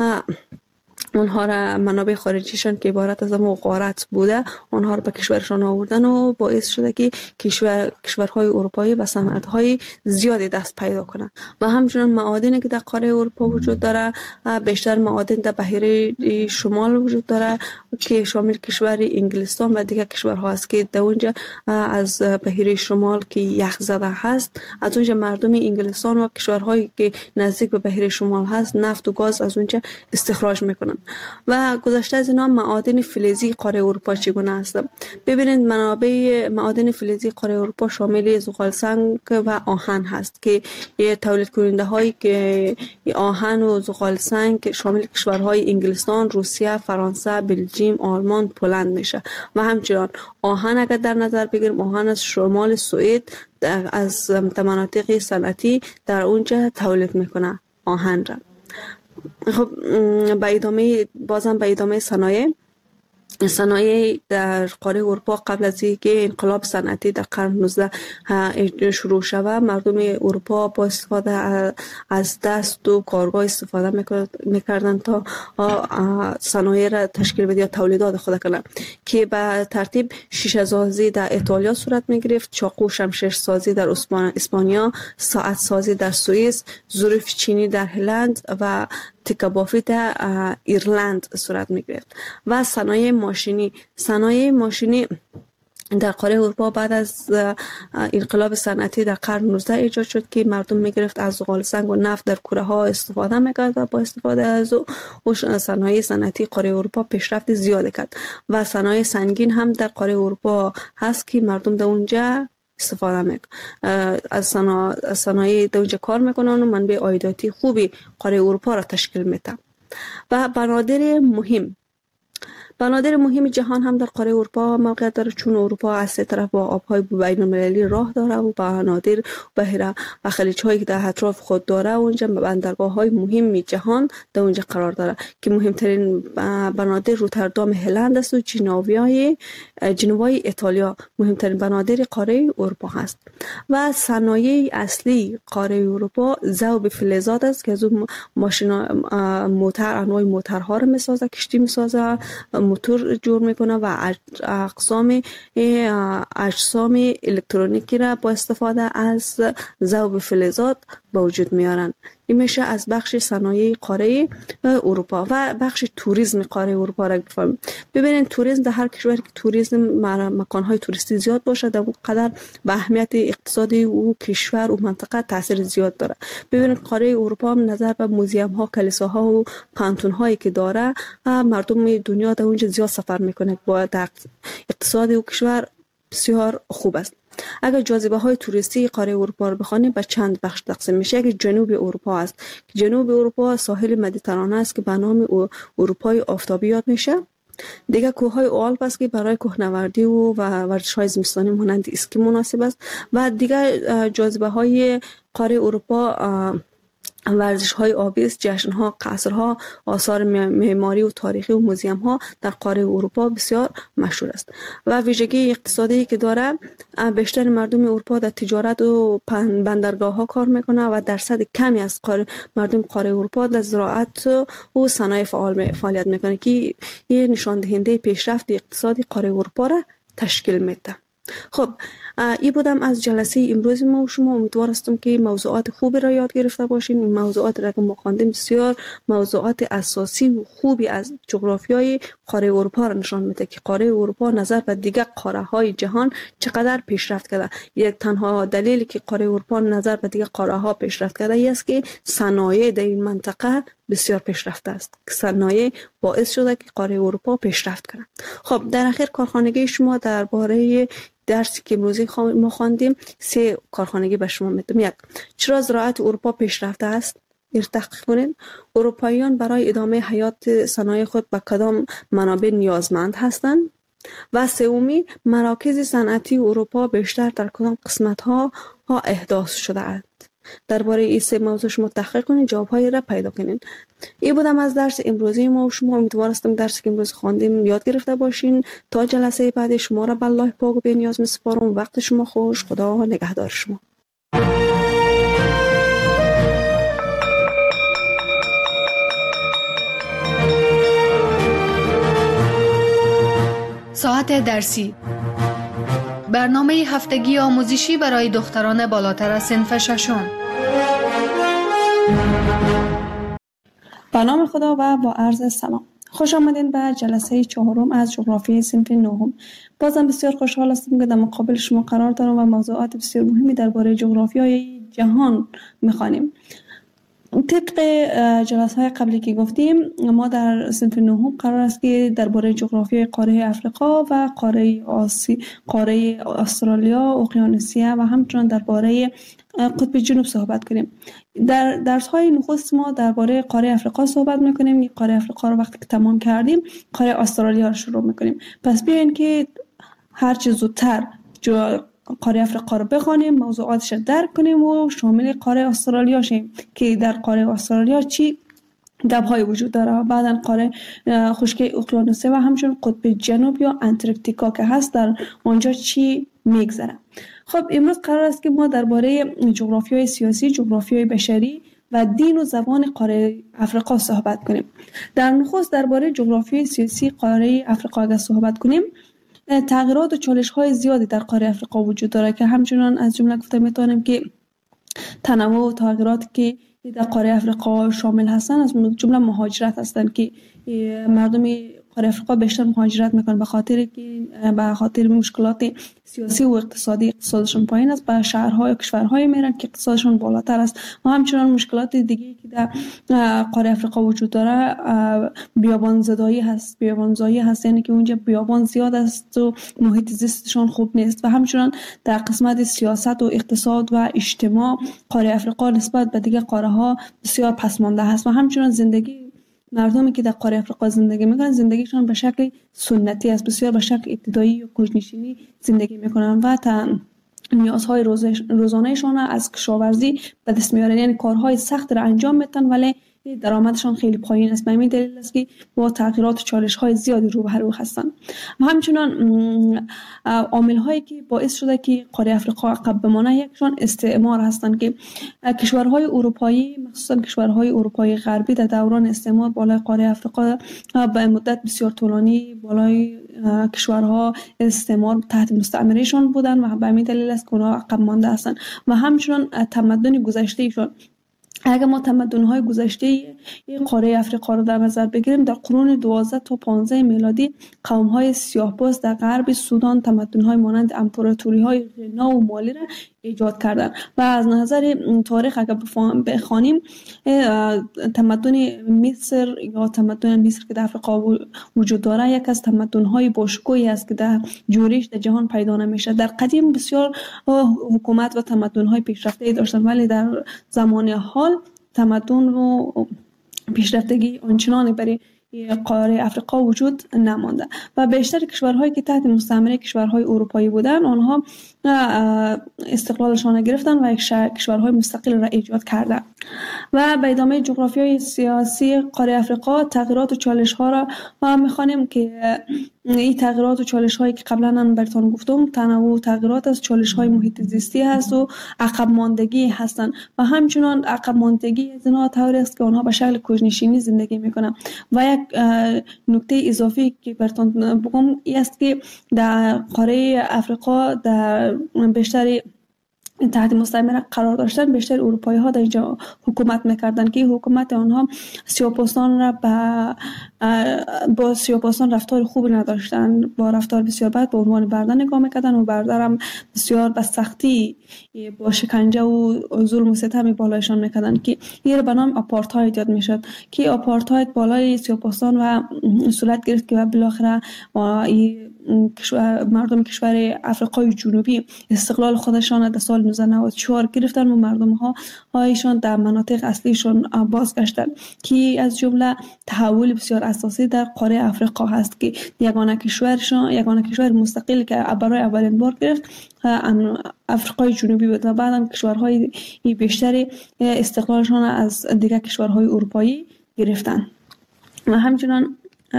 اونها را منابع خارجیشان که عبارت از غارت بوده اونها را به کشورشان آوردن و باعث شده که کشور کشورهای اروپایی و صنعت‌های زیادی دست پیدا کنند. و همچنین معادنی که در قاره اروپا وجود داره بیشتر معادن در بحیره شمال وجود داره که شامل کشور انگلستان و دیگر کشورها است که در اونجا از بحیره شمال که یخ زده هست از اونجا مردم انگلستان و کشورهایی که نزدیک به بحیره شمال هست نفت و گاز از اونجا استخراج میکنن. و گذشته از اینا معادن فلزی قاره اروپا چگونه است؟ ببینید منابع معادن فلزی قاره اروپا شامل زغال سنگ و آهن هست که تولید کننده هایی که آهن و زغال سنگ شامل کشورهای انگلستان، روسیه، فرانسه، بلژیم، آلمان، پولند میشه. و همچنین آهن اگر در نظر بگیریم آهن از شمال سوئد از مناطق صنعتی در اونجا تولید میکنه آهن را. خب به ادامه بازم به ادامه صنایع صنایع در قاره اروپا قبل از اینکه انقلاب صنعتی در قرن نوزده شروع شود مردم اروپا با استفاده از دست و کارگاه استفاده میکردن تا صنایع را تشکیل بده یا تولیدات خود کنند که به ترتیب شیشه سازی در ایتالیا صورت میگرفت، چاقو شمشیر سازی در اسپانیا، ساعت سازی در سوئیس، ظروف چینی در هلند و تکه بافی در ایرلند صورت میگرفت. و صنایع ماشینی صنایع ماشینی در قاره اروپا بعد از انقلاب صنعتی در قرن نوزده ایجاد شد که مردم میگرفت از زغال سنگ و نفت در کوره ها استفاده میکرد و با استفاده از او صنایع صنعتی قاره اروپا پیشرفت زیاد کرد. و صنایع سنگین هم در قاره اروپا هست که مردم در اونجا استفاده میکنن از صنایع در اونجا کار میکنن و منبع عایداتی خوبی قاره اروپا را تشکیل میده. و بنادر مهم بنادر مهم جهان هم در قاره اروپا موقعیت داره چون اروپا از سه طرف با آبهای بین المللی راه داره و بنادر بحیره و خلیج هایی که در اطراف خود داره اونجا بندرگاه های مهم جهان در اونجا قرار داره که مهمترین بنادر روتردام هلند است و جنوبای جنوبای ایتالیا مهمترین بنادر قاره اروپا هست. و صنایع اصلی قاره اروپا ذوب فلزات است که از اون ماشین موتور انواع موتورها رو میسازه، کشتی میسازه، موتور جور میکنه و اقسام اجسام الکترونیکی را با استفاده از ذوب فلزات به وجود میارن. این میشه از بخش صنایع قاره اروپا و بخش توریسم قاره اروپا را بفهمیم. ببینید توریسم در هر کشوری که توریسم مکان‌های توریستی زیاد باشه در اون قدر به اهمیت اقتصادی او کشور و منطقه تاثیر زیاد داره. ببینید قاره اروپا هم نظر به موزیم ها، کلیساها و پانتون هایی که داره مردم دنیا در اونجا زیاد سفر میکنه. با اقتصاد او کشور بسیار خوب است. اگر جاذبه های توریستی قاره اروپا رو بخوانیم به چند بخش تقسیم میشه. یکی جنوب اروپا است که جنوب اروپا ساحل مدیترانه است که به نام اروپای آفتابی یاد میشه. دیگه کوههای آلپ است که برای کوهنوردی و ورزش‌های زمستانی مانند اسکی مناسب است. و دیگه جاذبه های قاره اروپا ورزش های آبی است، جشن ها، قصرها، آثار معماری و تاریخی و موزیم ها در قاره اروپا بسیار مشهور است. و ویژگی اقتصادی که داره، بیشتر مردم اروپا در تجارت و بندرگاه ها کار میکنه و درصد کمی از قاره مردم قاره اروپا در زراعت و صنایع فعال فعالیت میکنه که این نشان دهنده پیشرفت اقتصادی قاره اروپا را تشکیل میده. خب این بودم از جلسه امروز ما و شما. امیدوار هستم که موضوعات خوبی را یاد گرفته باشین. این موضوعات را که ما خواندیم بسیار موضوعات اساسی و خوبی از جغرافیای قاره اروپا را نشان میده که قاره اروپا نظر به دیگر قاره های جهان چقدر پیشرفت کرده. یک تنها دلیلی که قاره اروپا نظر به دیگر قاره ها پیشرفت کرده است که صنایع در این منطقه بسیار پیشرفته است. صنایع باعث شده که قاره اروپا پیشرفت کنه. خب در اخیر کارخانگی شما درباره درسی که امروزی ما خواندیم سه کارخانگی به شما میدم. یک، چرا زراعت اروپا پیشرفته است؟ این تحقیق کنید. اروپاییان برای ادامه حیات صنایع خود به کدام منابع نیازمند هستند؟ و سومی، مراکز صنعتی اروپا بیشتر در کدام قسمت ها ها احداث شده است؟ درباره این سه موضوع شما تحقیق کنید، جواب‌های را پیدا کنید. این بودم از درس امروزی ما و شما. امیدوار هستم درسی که امروز خواندیم یاد گرفته باشین. تا جلسه بعد شما را به الله پاک و بی‌نیاز می‌سپارم. وقت شما خوش. خدا نگهدار شما. ساعت درسی، برنامه هفتگی آموزشی برای دختران بالاتر از صنف ششم. به نام خدا و با عرض سلام. خوش آمدین به جلسه چهارم از جغرافی صنف نهم. بازم بسیار خوشحال هستم که در مقابل شما قرار دارم و موضوعات بسیار مهمی درباره جغرافیای جهان می‌خوانیم. طبق جلسه‌های قبلی که گفتیم ما در صنف نهم قرار است که درباره جغرافیای قاره افریقا و قاره آسی، قاره استرالیا، اقیانوسیه و همچنین درباره قطب جنوب صحبت کنیم. در درس‌های نخست ما درباره قاره افریقا صحبت می‌کنیم. قاره افریقا رو وقتی که تمام کردیم قاره استرالیا رو شروع می‌کنیم. پس بیاین که هر چه زودتر قاره افریقا رو بخوانیم، موضوعاتش رو درک کنیم و شامل قاره استرالیا شیم که در قاره استرالیا چی دب‌های وجود داره. بعداً قاره خشکی اقیانوسیه و همچنین قطب جنوب یا انتارکتیکا که هست در اونجا چی میگذره. خب امروز قرار است که ما درباره جغرافیای سیاسی، جغرافیای بشری و دین و زبان قاره افریقا صحبت کنیم. در نخست درباره جغرافیای سیاسی قاره افریقا اگر صحبت کنیم، تغییرات و چالش‌های زیادی در قاره افریقا وجود داره که همچنان از جمله گفته میتونیم که تنوع و تغییراتی که در قاره افریقا شامل هستند از جمله مهاجرت هستند که مردم قاره افریقا بیشتر مهاجرت میکنن به خاطر که به خاطر مشکلات سیاسی و اقتصادی اقتصادشون پایین است، به شهرهای و کشورهای میرن که اقتصادشون بالاتر است. و همچنان مشکلات دیگه که در قاره افریقا وجود داره بیابان زدایی هست، بیابان زایی هست، یعنی که اونجا بیابان زیاد است و محیط زیستشون خوب نیست. و همچنان در قسمت سیاست و اقتصاد و اجتماع قاره افریقا نسبت به دیگه قاره ها بسیار پسمانده هست. و همچنان زندگی مردمی که در قاره افریقا زندگی میکنن زندگیشون به شکل سنتی است، بسیار به شکل ابتدایی و کوچ‌نشینی زندگی میکنن و تا نیازهای روزانه‌شان از کشاورزی به دست میارن، یعنی کارهای سخت را انجام میدن ولی درآمدشان خیلی پایین است. به همین دلیل است که با تغییرات و چالش‌های زیادی روبرو هستند. و همچنان عامل‌هایی که باعث شده که قاره افریقا عقب بمانه یکشان استعمار هستند که کشورهای اروپایی مخصوصا کشورهای اروپایی غربی در دوران استعمار بالای قاره افریقا به مدت بسیار طولانی بالای کشورها استعمار تحت مستعمرهشان بودند و به همین دلیل است که اونها عقب مانده هستند. و همچنان تمدن گذشتهشان اگر ما تمدن‌های گذشته قاره افریقا را در نظر بگیریم، در قرون دوازده تا پانزده میلادی قوم‌های سیاه‌پوست در غرب سودان تمدن‌های مانند امپراتوری‌های غنا و مالی را ایجاد کردند و از نظر تاریخ اگر بخوانیم تمدن مصر یا تمدن مصر که در افریقا وجود داره یک از تمدن‌های باشکوهی است که در جورش در جهان پیدا نمیشه. در قدیم بسیار حکومت و تمدن‌های پیشرفته داشتند، ولی در زمان حال تمدن و پیشرفتگی آنچنانی برای قاره افریقا وجود نمانده و بیشتر کشورهایی که تحت مستعمره کشورهای اروپایی بودند آنها استقلالشان گرفتن و یک کشورهای مستقل را ایجاد کردند و به ادامه جغرافیای سیاسی قاره افریقا تغییرات و چالش ها را ما می‌خوانیم که این تغییرات و چالش هایی که قبلا من براتون گفتم تنوع تغییرات از چالش های محیط زیستی هست و عقب ماندگی هستند و همچنان عقب ماندگی از اینها طوری است که آنها به شکل کوچ‌نشینی زندگی میکنند و یک نکته اضافی که براتون بگم این است که در قاره افریقا در بیشتر تحت مستعمره قرار داشتن بیشتر اروپایی ها در اینجا حکومت میکردن که حکومت آنها سیاه‌پوستان را با با سیاه‌پوستان رفتار خوب نداشتن، با رفتار بسیار بد به عنوان برده نگاه میکردن و برده هم بسیار به سختی با شکنجه و ظلم و ستم بالایشان میکردن که این به نام آپارتاید یاد میشد که آپارتاید بالای سیاه‌پوستان و صورت گرفت که بالاخره مردم کشور افریقای جنوبی استقلال خودشان در سال نوزده نود و چهار گرفتن و مردم ها هایشان در مناطق اصلیشان بازگشتن که از جمله تحول بسیار اساسی در قاره افریقا هست که یگانه کشورشان یگانه کشور مستقل که برای اولین بار گرفت افریقای جنوبی بود و بعدم کشورهای بیشتری استقلالشان از دیگر کشورهای اروپایی گرفتن و همچنان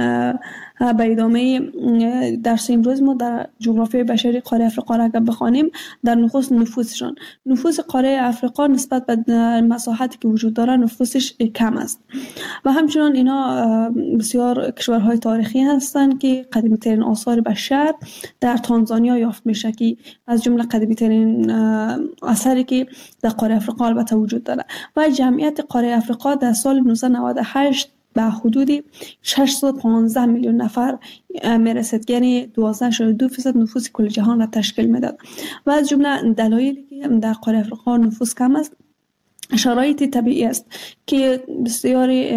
به ادامه درس امروز ما در جغرافیای بشری قاره افریقا را اگر بخوانیم در نخست نفوسشان نفوس قاره افریقا نسبت به مساحتی که وجود داره نفوسش کم است و همچنان اینا بسیار کشورهای تاریخی هستند که قدیمی ترین آثار بشر در تانزانیا یافت میشه که از جمله قدیمی ترین اثری که در قاره افریقا البته وجود داره و جمعیت قاره افریقا در سال نوزده نود و هشت به حدود ششصد و پانزده میلیون نفر میرسد، یعنی دوازده ممیز دو درصد نفوس کل جهان را تشکیل میداد و از جمله دلایلی که در قاره افریقا نفوس کم است شرایط طبیعی است که بسیاری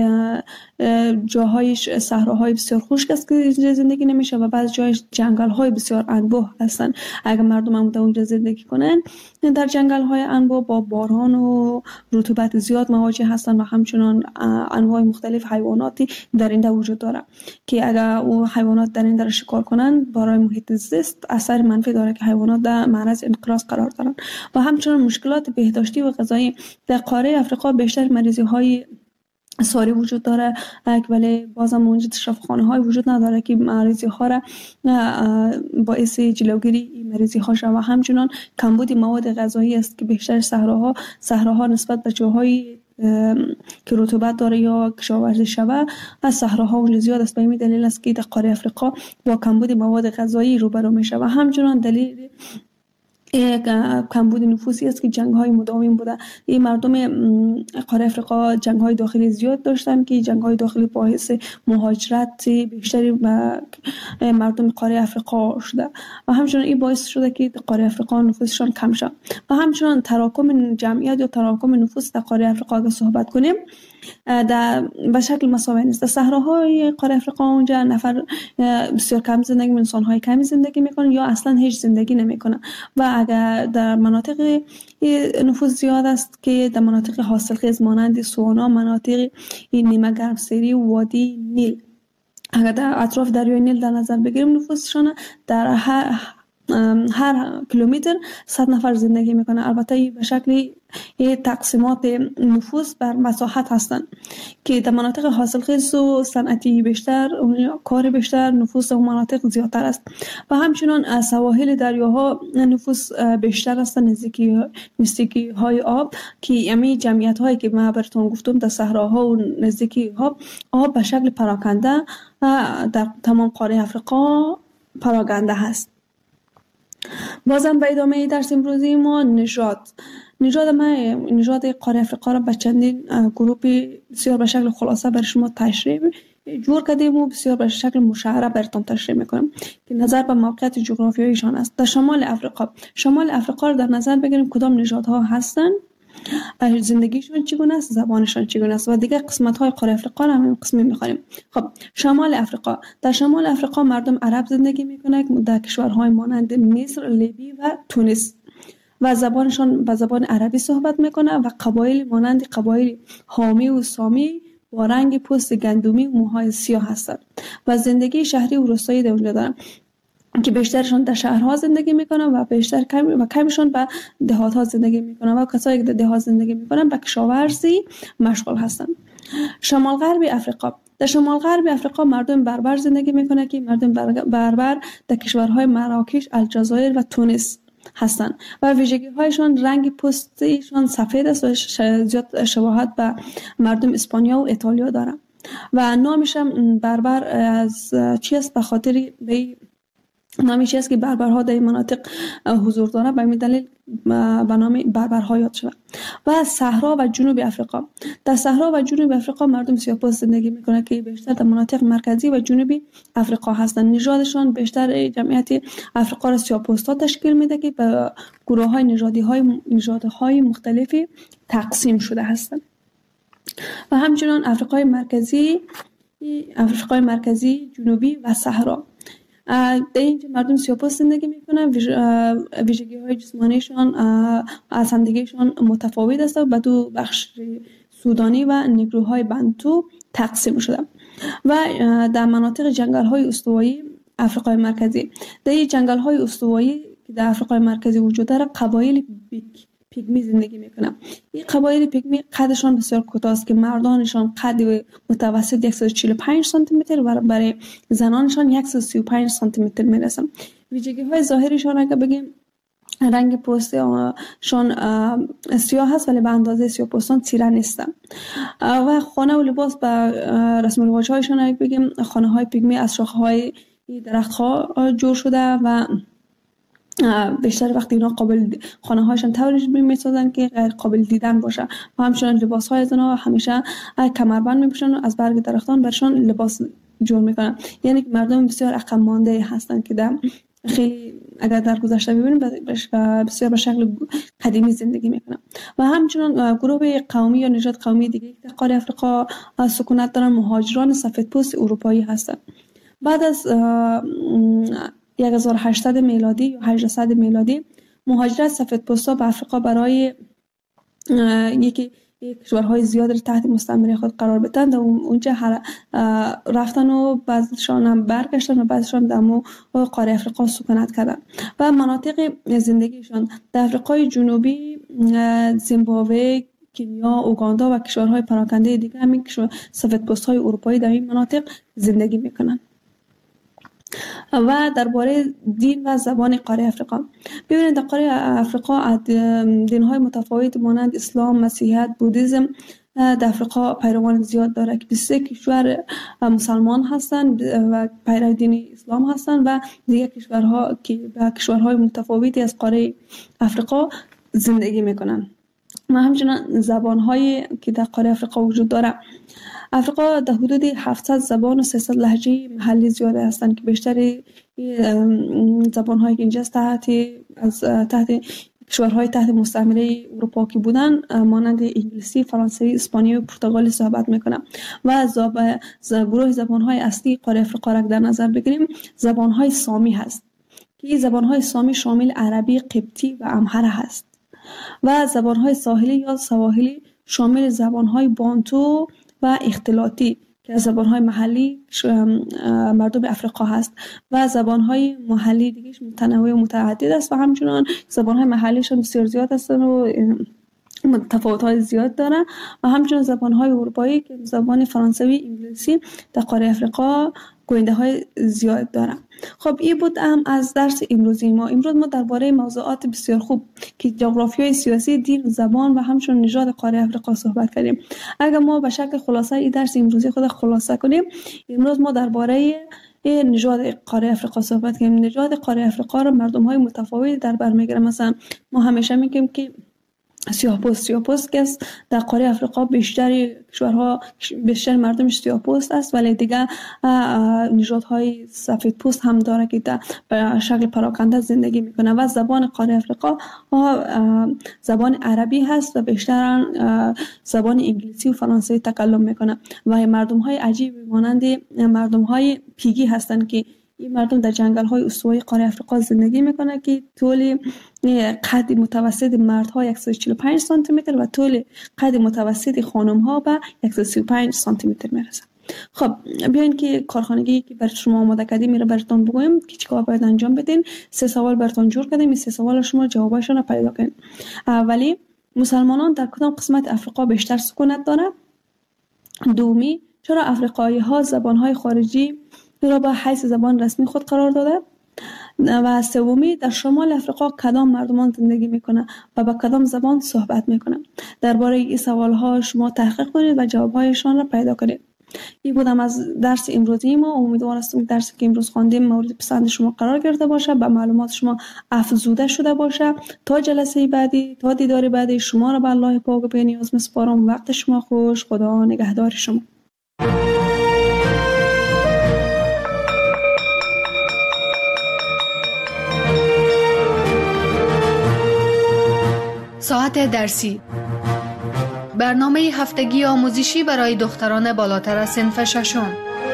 جاهایش صحراهای بسیار خشک است که اینجا زندگی نمیشه و بعض جایش جنگل های بسیار انبوه هستند. اگر مردم هم اونجا زندگی کنن در جنگل های انبوه با باران و رطوبت زیاد مواجه هستند و همچنان انواع مختلف حیواناتی در اینجا وجود داره که اگر او حیوانات در اینجا شکار کنن برای محیط زیست اثر منفی داره که حیوانات در معرض انقراض قرار دارن و همچنان مشکلات بهداشتی و غذایی در قاره افریقا بیشتر مریضی های ساری وجود داره ولی بازم اونجا شفاخانه های وجود نداره که مریضی ها را باعث جلوگیری مریضی ها شود و همچنان کمبود مواد غذایی است که بیشتر صحراها صحراها نسبت به جاهای که رطوبت داره یا کشاورزی شود از صحراها اونجا زیاد است. به این دلیل است که در قاره افریقا با کمبود مواد غذایی روبرو میشه و همچنان دلیل یک کمبود نفوسی است که جنگ های مداوم بوده. این مردم قاره افریقا جنگ های داخلی زیاد داشتن که جنگ های داخلی باعث مهاجرت بیشتری به مردم قاره افریقا شده و همچنان این باعث شده که قاره افریقا نفوسشان کم شد و همچنان تراکم جمعیت یا تراکم نفوس در قاره افریقا اگر صحبت کنیم در به شکل مساوی نیست. در صحراهای قاره افریقا اونجا نفر بسیار کم زندگی میکنن، انسان‌های کمی زندگی میکنن یا اصلا هیچ زندگی نمیکنن و اگر در مناطق نفوس زیاد است که در مناطق حاصلخیز مانند سوانا، مناطق نیمه گرمسیری و وادی نیل اگر در اطراف دریای نیل در نظر بگیریم نفوسشان در هر هر کیلومتر صد نفر زندگی میکنه. البته به شکل تقسیمات نفوس بر مساحت هستند که در مناطق حاصلخیز و صنعتی بیشتر کار بیشتر نفوس و مناطق زیادتر است و همچنان سواحل دریاها نفوس بیشتر است نزدیکی نزدیکی های آب که امی جمعیت هایی که من براتون گفتم در صحراها و نزدیکی ها آب به شکل پراکنده در تمام قاره افریقا پراکنده هست. بازم به ادامه درس امروزی ما نژاد نژاد ما نژاد قاره افریقا را به چندین گروه بسیار به شکل خلاصه بر شما تشریح جور کردیم و بسیار به شکل مشعره براتون تشریح میکنم که نظر به موقعیت جغرافیاییشان است. در شمال افریقا شمال افریقا را در نظر بگیریم کدام نژادها هستند، زندگیشون چگونه است، زبانشان چگونه است و دیگه قسمت های قاره افریقا را هم قسمی میخوانیم. خب شمال افریقا، در شمال افریقا مردم عرب زندگی میکنند در کشورهای مانند مصر، لیبی و تونس و زبانشان به زبان عربی صحبت میکنه و قبایل مانند قبایل حامی و سامی با رنگ پوست گندمی و موهای سیاه هستند و زندگی شهری و روستایی در اونجا دارن که بیشترشان در شهرها زندگی میکنن و بیشتر کم و کمشان به دهات‌ها زندگی میکنن و کسایی که در دهات زندگی میکنن به کشاورزی مشغول هستند. شمال غربی افریقا، در شمال غربی افریقا مردم بربر زندگی میکنن که مردم بربر در کشورهای مراکش، الجزایر و تونس هستند و ویژگی هایشان رنگ پوستشان سفید است و زیاد شباهت به مردم اسپانیا و ایتالیا دارند و نامش بربر از چی است؟ به خاطر به نامی چی است که بربرها در این مناطق حضور دارند، به این دلیل به نام بربرها یاد شده. و صحرا و جنوب افریقا، در صحرا و جنوب افریقا مردم سیاه‌پوست زندگی میکنند که بیشتر در مناطق مرکزی و جنوبی افریقا هستند. نژادشان بیشتر جمعیت افریقا را سیاه‌پوستا تشکیل میده که به گروه های نژادی های نژادهای مختلفی تقسیم شده هستند. و همچنین افریقای مرکزی افریقای مرکزی، جنوبی و صحرا، در اینجا مردم سیاه‌پوست زندگی میکنن. ویژگی های جسمانیشان از همدیگهشان متفاوت است و به دو بخش سودانی و نیگروهای بنتو تقسیم شده. و در مناطق جنگل های استوایی افریقای مرکزی، در این جنگل های استوایی که در افریقای مرکزی وجود داره قبایل بیک پیگمی زندگی میکنن. این قبایل پیگمی قدشان بسیار کوتاه است که مردانشان قد متوسط صد و چهل و پنج سانتی متر و برای زنانشان صد و سی و پنج سانتی متر میرسن. ویژگی های ظاهریشان اگه بگیم رنگ پوستشان سیاه هست ولی به اندازه سیاه‌پوستان تیره نیستن. و خانه و لباس به رسم و رواج هایشان اگه بگیم خانه های پیگمی از شاخه های درخت ها جور شده و بیشتر وقتی اینا قابل خانه هایشان طوری میسازن که غیر قابل دیدن باشه و همچنین لباس های زنا همیشه کمربند میپوشن و از برگ درختان برشان لباس جور میکنن. یعنی مردم بسیار عقب مانده هستند که در خیلی اگر در گذشته ببینیم بسیار به شکل قدیمی زندگی میکنن. و همچنین گروه قومی یا نژاد قومی دیگه که در قاره افریقا سکونت دارن مهاجران سفیدپوست اروپایی هستند. بعد از هزار و هشتصد میلادی یا هجده میلادی مهاجرت سفیدپوستا به افریقا برای یکی کشورهای زیاد را تحت مستعمره خود قرار بدن و اونجا رفتن و بعضیشان هم برگشتن و بعضیشان در قاره افریقا سکونت کردن و مناطق زندگیشان در افریقای جنوبی، زیمبابوه، کنیا، اوگاندا و کشورهای پراکنده دیگه همین سفیدپوست‌های اروپایی در این مناطق زندگی میکنن. و درباره دین و زبان قاره افریقا، ببینید در قاره افریقا دین‌های متفاوت مانند اسلام، مسیحیت، بودیسم در افریقا پیروان زیاد داره که بیست و سه کشور مسلمان هستند و پیرو دین اسلام هستند و دیگر کشورها که به کشورهای متفاوتی از قاره افریقا زندگی میکنن. و همچنین زبان‌هایی که در قاره افریقا وجود داره. افریقا در حدود هفتصد زبان و سیصد لهجه محلی زیاده هستند که بیشتر زبان‌هایی که اینجا تحت از تحت کشورهای تحت مستعمره اروپا که بودن مانند انگلیسی، فرانسوی، اسپانیایی و پرتغالی صحبت میکنن. و گروه زبان‌های اصلی قاره افریقا را در نظر بگیریم زبان‌های سامی هست که این زبان‌های سامی شامل عربی، قبطی و امهره هست. و زبان‌های ساحلی یا سواحلی شامل زبان‌های بانتو و اختلاطی که از زبان‌های محلی مردم افریقا هست و زبان‌های محلی دیگه متنوع و متعدد است و همچنان زبان‌های محلیشون بسیار زیاد هستند و تفاوت‌های زیاد دارن. و همچنان زبان‌های اروپایی که زبان فرانسوی، انگلیسی در قاره افریقا گوینده زیاد دارن. خب این بود هم از درس امروزی ما. امروز ما درباره موضوعات بسیار خوب که جغرافیای سیاسی، دین، زبان و همچنین نژاد قاره افریقا صحبت کردیم. اگر ما به شکل خلاصه این درس امروزی خود خلاصه کنیم، امروز ما درباره نژاد قاره افریقا صحبت کردیم. نژاد قاره افریقا را مردم‌های متفاوتی در بر می‌گیرن. مثلا ما همیشه میگیم که سیاه‌پوست سیاه‌پوست که در قاره افریقا بیشتر کشورها بیشتر مردمش سیاه‌پوست است، ولی دیگه نژادهای سفیدپوست هم داره که در شکل پراکنده زندگی میکنه و زبان قاره افریقا زبان عربی هست و بیشتر زبان انگلیسی و فرانسوی تکلم میکنه و مردم های عجیب مانند مردم های پیگی هستند که این مردم در جنگل های استوایی قاره افریقا زندگی میکنه که طول قد متوسط مردها صد و چهل و پنج سانتی متر و طول قد متوسط خانم ها به صد و سی و پنج سانتی متر میرسه. خب بیاین که کارخانگی که بر شما آماده کردیم میره براتون بگویم که چیکار باید انجام بدین. سه سوال براتون جور کردیم، این سه سوال شما جوابشون رو پیدا کنید. اولی، مسلمانان در کدام قسمت افریقا بیشتر سکونت داره؟ دومی، چرا افریقایی ها زبان های خارجی را به حیث زبان رسمی خود قرار داده؟ و سومی، در شمال افریقا کدام مردمان زندگی میکنه و با کدام زبان صحبت میکنه؟ درباره این سوال ها شما تحقیق کنید و جواب هایشان را پیدا کنید. این بودم از درس امروزی ما. امیدوار هستم که درسی که امروز خواندیم مورد پسند شما قرار گرفته باشه، به معلومات شما افزوده شده باشه. تا جلسه بعدی، تا دیدار بعدی، شما را به الله پاک و بی‌نیاز میسپارم. وقت شما خوش. خدا نگهدار شما. ساعت درسی، برنامه هفتگی آموزشی برای دختران بالاتر از صنف ششم.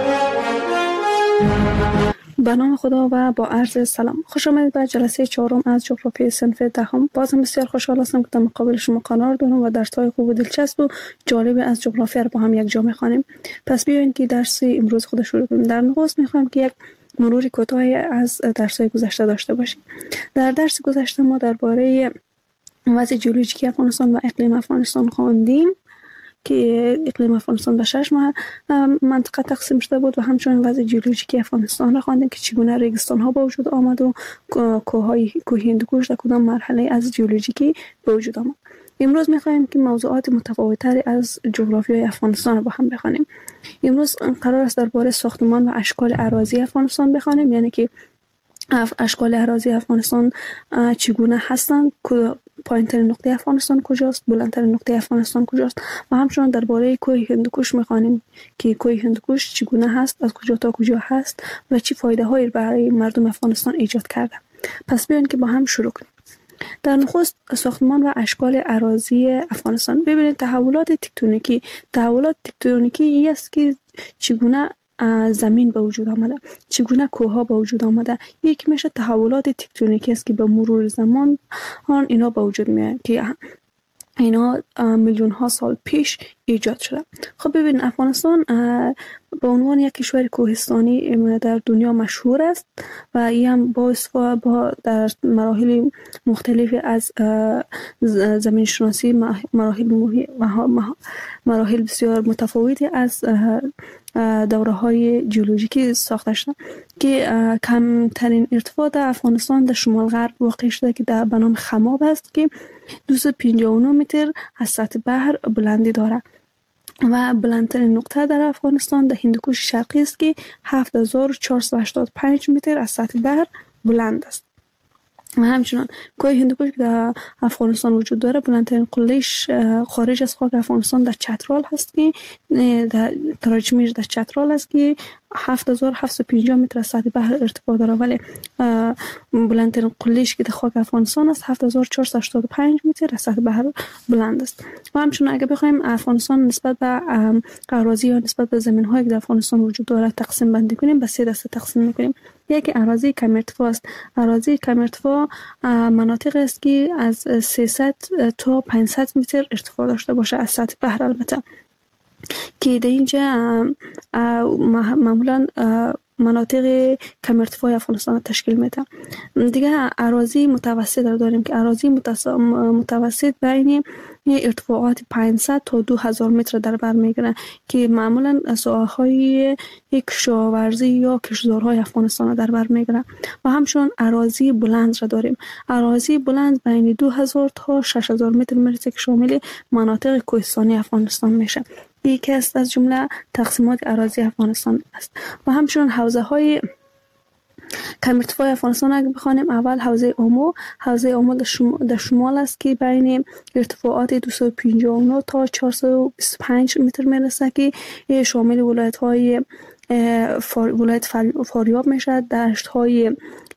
به نام خدا و با عرض سلام. خوش آمدید به جلسه چهارم از جغرافی صنف دهم. بازم بسیار خوشحال هستم که در مقابل شما قرار دارم و درس‌های خوب و دلچسب و جالب از جغرافیا را با هم یک جا می‌خوانیم. پس بیاین که درس امروز خود شروع کنیم. در نخست می‌خوام که یک مرور کوتاهی از درس‌های گذشته داشته باشیم. در درس گذشته ما درباره وضع جیولوژیکی افغانستان و اقلیم افغانستان خواندیم که اقلیم افغانستان به شش منطقه تقسیم شده بود و همچنین وضع جیولوژیکی افغانستان را خواندیم که چگونه ریگستان ها به وجود آمد و کوههای کوه هندوکش در کدام مرحله از جیولوژیکی به وجود آمد. امروز می‌خوایم که موضوعات متفاوت‌تری از جغرافیای افغانستان را با هم بخوانیم. امروز قرار است درباره ساختمان و اشکال اراضی افغانستان بخوانیم، یعنی که اشکال اراضی افغانستان چگونه هستند، پایین‌ترین نقطه افغانستان کجاست، بلندترین نقطه افغانستان کجاست و همچنین درباره کوه هندوکش می‌خوانیم که کوه هندوکش چگونه هست، از کجا تا کجا هست و چه فایده‌هایی برای مردم افغانستان ایجاد کرده. پس بیاین که با هم شروع کنیم. در نخست ساختمان و اشکال اراضی افغانستان. ببینید تحولات تکتونیکی تحولات تکتونیکی ای است که چگونه زمین به وجود آمده، چگونه کوه‌ها به وجود آمده. یک میشه تحولات تکتونیکی است که به مرور زمان آن اینا به وجود میاد که اینا میلیون ها سال پیش ایجاد شده. خب ببین افغانستان به عنوان یک کشور کوهستانی در دنیا مشهور است و این هم باعث با در مراحل مختلفی از زمین شناسی مراحل مراحل بسیار متفاوتی از دوره های جیولوژیکی ساخته شده که کمترین ارتفاع در افغانستان در شمال غرب واقع شده که در بنام خماب است که دویست و پنجاه و نه متر از سطح بحر بلندی دارد و بلندترین نقطه در افغانستان در هندوکش شرقی است که هفت هزار و چهارصد و هشتاد و پنج متر از سطح بحر بلند است. و همچنان کوه هندوکش که در افغانستان وجود داره بلندترین قله‌اش خارج از خاک افغانستان در چترال هست که در تراجمیر در چترال است که هفت هزار و هفتصد و پنجاه متر از سطح بحر ارتفاع داره، ولی بلندترین قله‌اش که در خاک افغانستان است هفت هزار و چهارصد و هشتاد و پنج متر از سطح بحر بلند است. و همچنان اگه بخوایم افغانستان نسبت به اراضی یا نسبت به زمین‌هایی که در افغانستان وجود داره تقسیم بندی کنیم، به سه دسته تقسیم می‌کنیم. یکی اراضی کم ارتفاع است. اراضی کم ارتفاع مناطق است که از سیصد تا پانصد متر ارتفاع داشته باشه از سطح بحر، البته که در اینجا معمولا مناطق کم ارتفاع افغانستان تشکیل میده. دیگه اراضی متوسط داریم که اراضی متوسط بین ارتفاعات پانصد تا دو هزار متر در بر میگیره که معمولا ساحه‌های کشاورزی یا کشتزارهای افغانستان در بر میگیره. و همچنین اراضی بلند را داریم. اراضی بلند بین دو هزار تا شش هزار متر میرسه که شامل مناطق کوهستانی افغانستان میشه. یکی است از جمله تقسیمات اراضی افغانستان است. و همچنین حوزه های کم ارتفاع افغانستان اگه بخوانیم، اول حوزه اومو. حوزه اومو در, شم... در شمال است که بین ارتفاعات دویست و پنجاه و نه تا چهارصد و بیست و پنج متر میرسه که شامل ولایت های فار... ولایت فر... فاریاب میشه، دشت های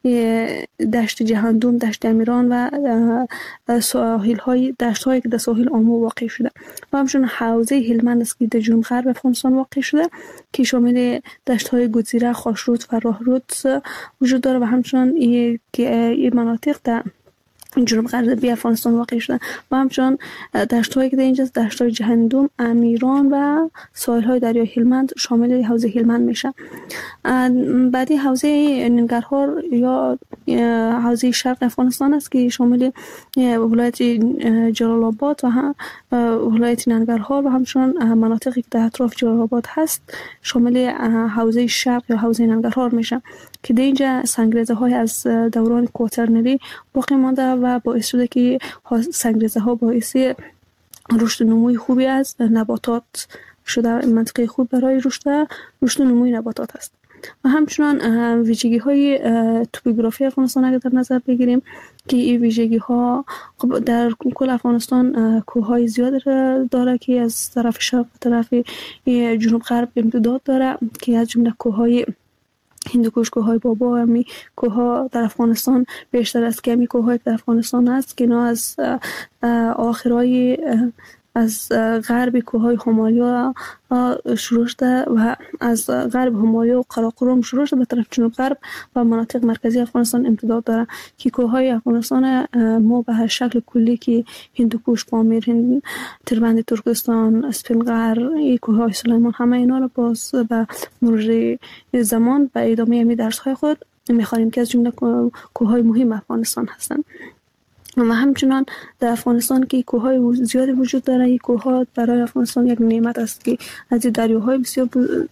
دشت جهندوم، دشت امیران و ساحل های دشت هایی که در ساحل اومو واقع شده و همچنین حوزه هلمند است که در جنوب غرب افغانستان واقع شده که شامل دشت های گزیره، خاشرود، فراهرود وجود داره و همچنین این مناطق در جنوب غربی افغانستان واقع شده و همچنین دشت هایی که در اینجا دشت های جهندوم، امیران و ساحل های دریای هلمند شامل حوزه هلمند میشه. بعدی حوزه ننگرهار یا حوزه شرق افغانستان است که شامل ولایت جلال آباد و ولایت ننگرهار و همچنین مناطقی که در اطراف جلال آباد هست شامل حوزه شرق یا حوزه ننگرهار میشه که در اینجا سنگریزه های از دوران کوترنری باقی مانده و باعث شده که سنگریزه ها باعث رشد و نموی خوبی از نباتات شده. منطقه خوب برای رشد رشد و نموی نباتات است و همچنان ویژگی های توپوگرافی افغانستان اگر در نظر بگیریم که این ویژگی ها در کل افغانستان کوه های زیاد داره که از طرف شرق و طرف جنوب غرب امتداد داره که از جمله کوه های هندوکش، کوه های بابا، همی کوه ها در افغانستان بیشتر است که همی کوه های در افغانستان است که اینا از آخرای از غرب کوههای همالیا شروع شده و از غرب همالیا و قراقرم شروع شده به طرف جنوب غرب و مناطق مرکزی افغانستان امتداد داره که کوههای افغانستان ما به شکل کلی که هندوکش، پامیر، هند، تربند ترکستان، اسفندقر، این کوههای سلیمان، همه اینا رو باز به مرور زمان به ادامه همین درس های خود میخوانیم که از جمله کوههای مهم افغانستان هستند. و همچنان در افغانستان که کوههای زیادی وجود داره، این کوهها برای افغانستان یک نعمت است که از دریاهای بسیار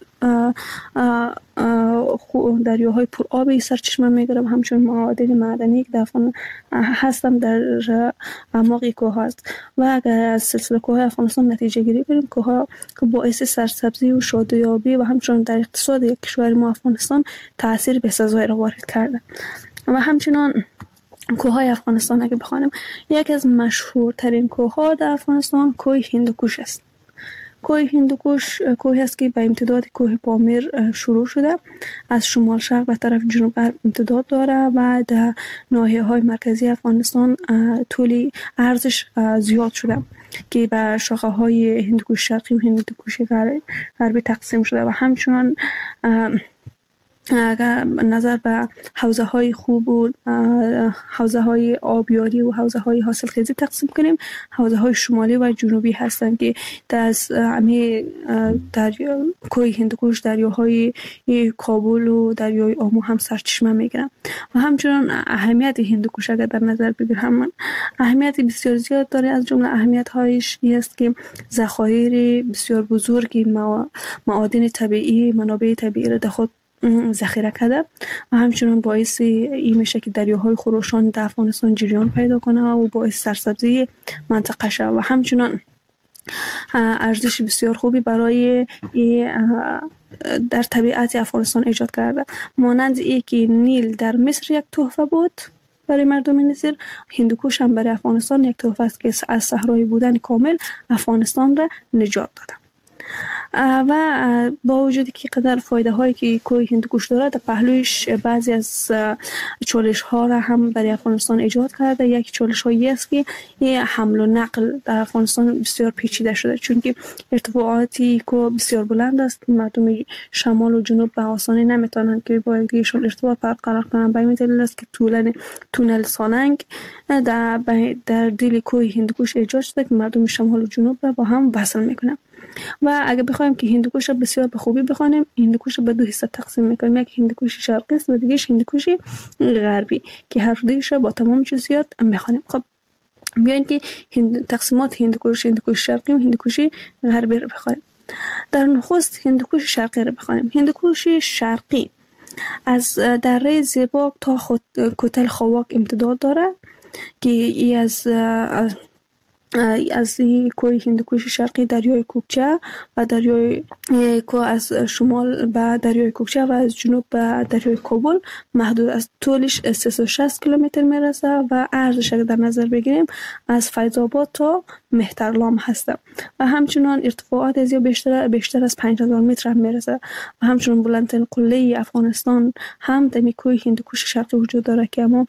دریاهای پر آبی سرچشمه میگیره و همچنین معادن معدنی که در افغانستان هستن در اعماق کوه هست و اگر از سلسله کوه افغانستان نتیجه گیری کنیم، کوهها که باعث سرسبزی و شادیابی و همچنین در اقتصاد یک کشور ما افغانستان تاثیر بسزایی را وارد کرده. و همچنین کوههای افغانستان اگه بخوانیم، یکی از مشهورترین کوهها در افغانستان کوه هندوکش است. کوه هندوکش کوهی است که به امتداد کوه پامیر شروع شده، از شمال شرق به طرف جنوب غرب امتداد داره و در ناحیه های مرکزی افغانستان طولی عرضش زیاد شده که به شاخه های هندوکش شرقی و هندوکش غربی تقسیم شده و همچنان اگر نظر به حوزه های خوب و حوزه های آبیاری و حوزه های حاصلخیزی تقسیم کنیم، حوزه های شمالی و جنوبی هستند که از همه دریا کوه هندوکش دریاهای کابل و دریای آمو هم سرچشمه میگیرن و همچنان اهمیت هندوکش اگر در نظر بگیریم اهمیت بسیار زیاد داره. از جمله اهمیت هایش است که ذخایر بسیار بزرگی معادن طبیعی، منابع طبیعی را در خود ذخیره کرده و همچنان باعث این میشه که دریاهای خروشان در افغانستان جریان پیدا کنه و باعث سرسبزی منطقه شد و همچنان ارزش بسیار خوبی برای در طبیعت افغانستان ایجاد کرده. مانند ای که نیل در مصر یک تحفه بود برای مردم مصر، هندوکش هم برای افغانستان یک تحفه است که از صحرای بودن کامل افغانستان را نجات داده. و با وجودی که قدر فایده هایی که کوه هندوکش داره، در پهلویش بعضی از چالش ها را هم برای افغانستان ایجاد کرده. یک چالش هایی است که حمل و نقل در افغانستان بسیار پیچیده شده، چون که ارتفاعاتی کوه بسیار بلند است. مردم شمال و جنوب به آسانی نمیتونن که با یکدیگهشون ارتباط برقرار کنن. به این دلیل است که طولن تونل سالنگ در در دل کوه هندوکش ایجاد شده که مردم شمال و جنوب را با هم وصل میکنه. و اگه بخوایم که هندوکش را بسیار به خوبی بخوانیم، هندوکش را به دو حصه تقسیم میکنیم. یک هندوکش شرقی است و دیگهش هندوکش غربی که هر دویش را با تمام جزئیات میخوانیم. خب بیاین که هند... تقسیمات هندوکش هندوکش شرقی و هندوکش غربی را بخوانیم. در نخست هندوکش شرقی را بخوانیم. هندوکش شرقی از دره زیباک تا خود... کتل خواک امتداد داره که ای از از کوه هندوکش شرقی دریای کوکچه و دریای کوه از شمال به دریای کوکچه و از جنوب به دریای کابل محدود است. طولش سیصد و شصت کیلومتر میرسه و عرضش اگر در نظر بگیریم از فیض آباد تا مهترلام هست و همچنان ارتفاعات از یا بیشتر بیشتر از پنج هزار متر هم میرسه و همچنان بلندترین قله افغانستان هم در کوه هندوکش شرقی وجود داره که اما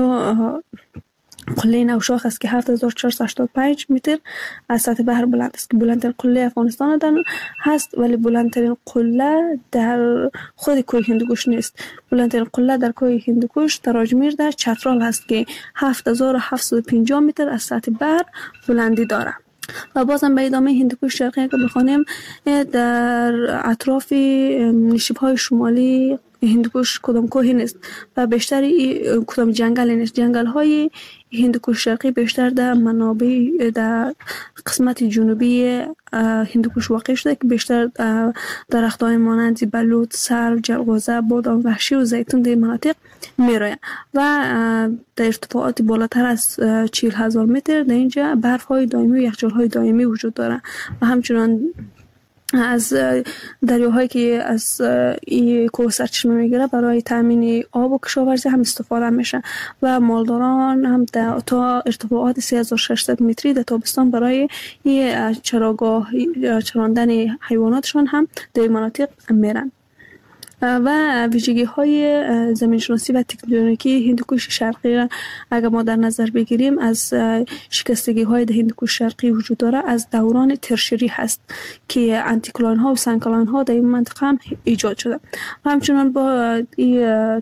قله نوشاخ است که هفت هزار و چهارصد و هشتاد و پنج متر از سطح بحر بلند است که بلندترین قله افغانستان در هست، ولی بلندترین قله در خود کوه هندوکش نیست. بلندترین قله در کوه هندوکش در اجمیر در چترال هست که هفت هزار و هفتصد و پنجاه متر از سطح بحر بلندی دارد. و بازم به ادامه هندوکش شرقی که بخوانیم، در اطراف نشیب‌های شمالی هندوکش کدام کوهی نیست و بیشتر کدام جنگل نیست. جنگل های هندوکش شرقی بیشتر در منابع در قسمت جنوبی هندوکش واقع شده که بیشتر درختان مانند بلوط، سرو، جلغوزه، بادام وحشی و زیتون در مناطق میرایند و در ارتفاعات بالاتر از چهل هزار متر در اینجا برف های دائمی و یخچال های دائمی وجود دارند و همچنان از دریاهایی که از این کوه سرچشمه میگیره برای تامین آب و کشاورزی هم استفاده میشه و مالداران هم تا ارتفاعات سه هزار و ششصد متری در تابستان برای این چراگاه چراندن حیواناتشان هم در مناطق میرن. و ویژگی های زمین شناسی و تکتونیکی هندوکش شرقی اگر ما در نظر بگیریم، از شکستگی های در هندوکش شرقی وجود داره از دوران ترشری هست که انتیکلون ها و سنکلون ها در این منطقه هم ایجاد شده و همچنان با این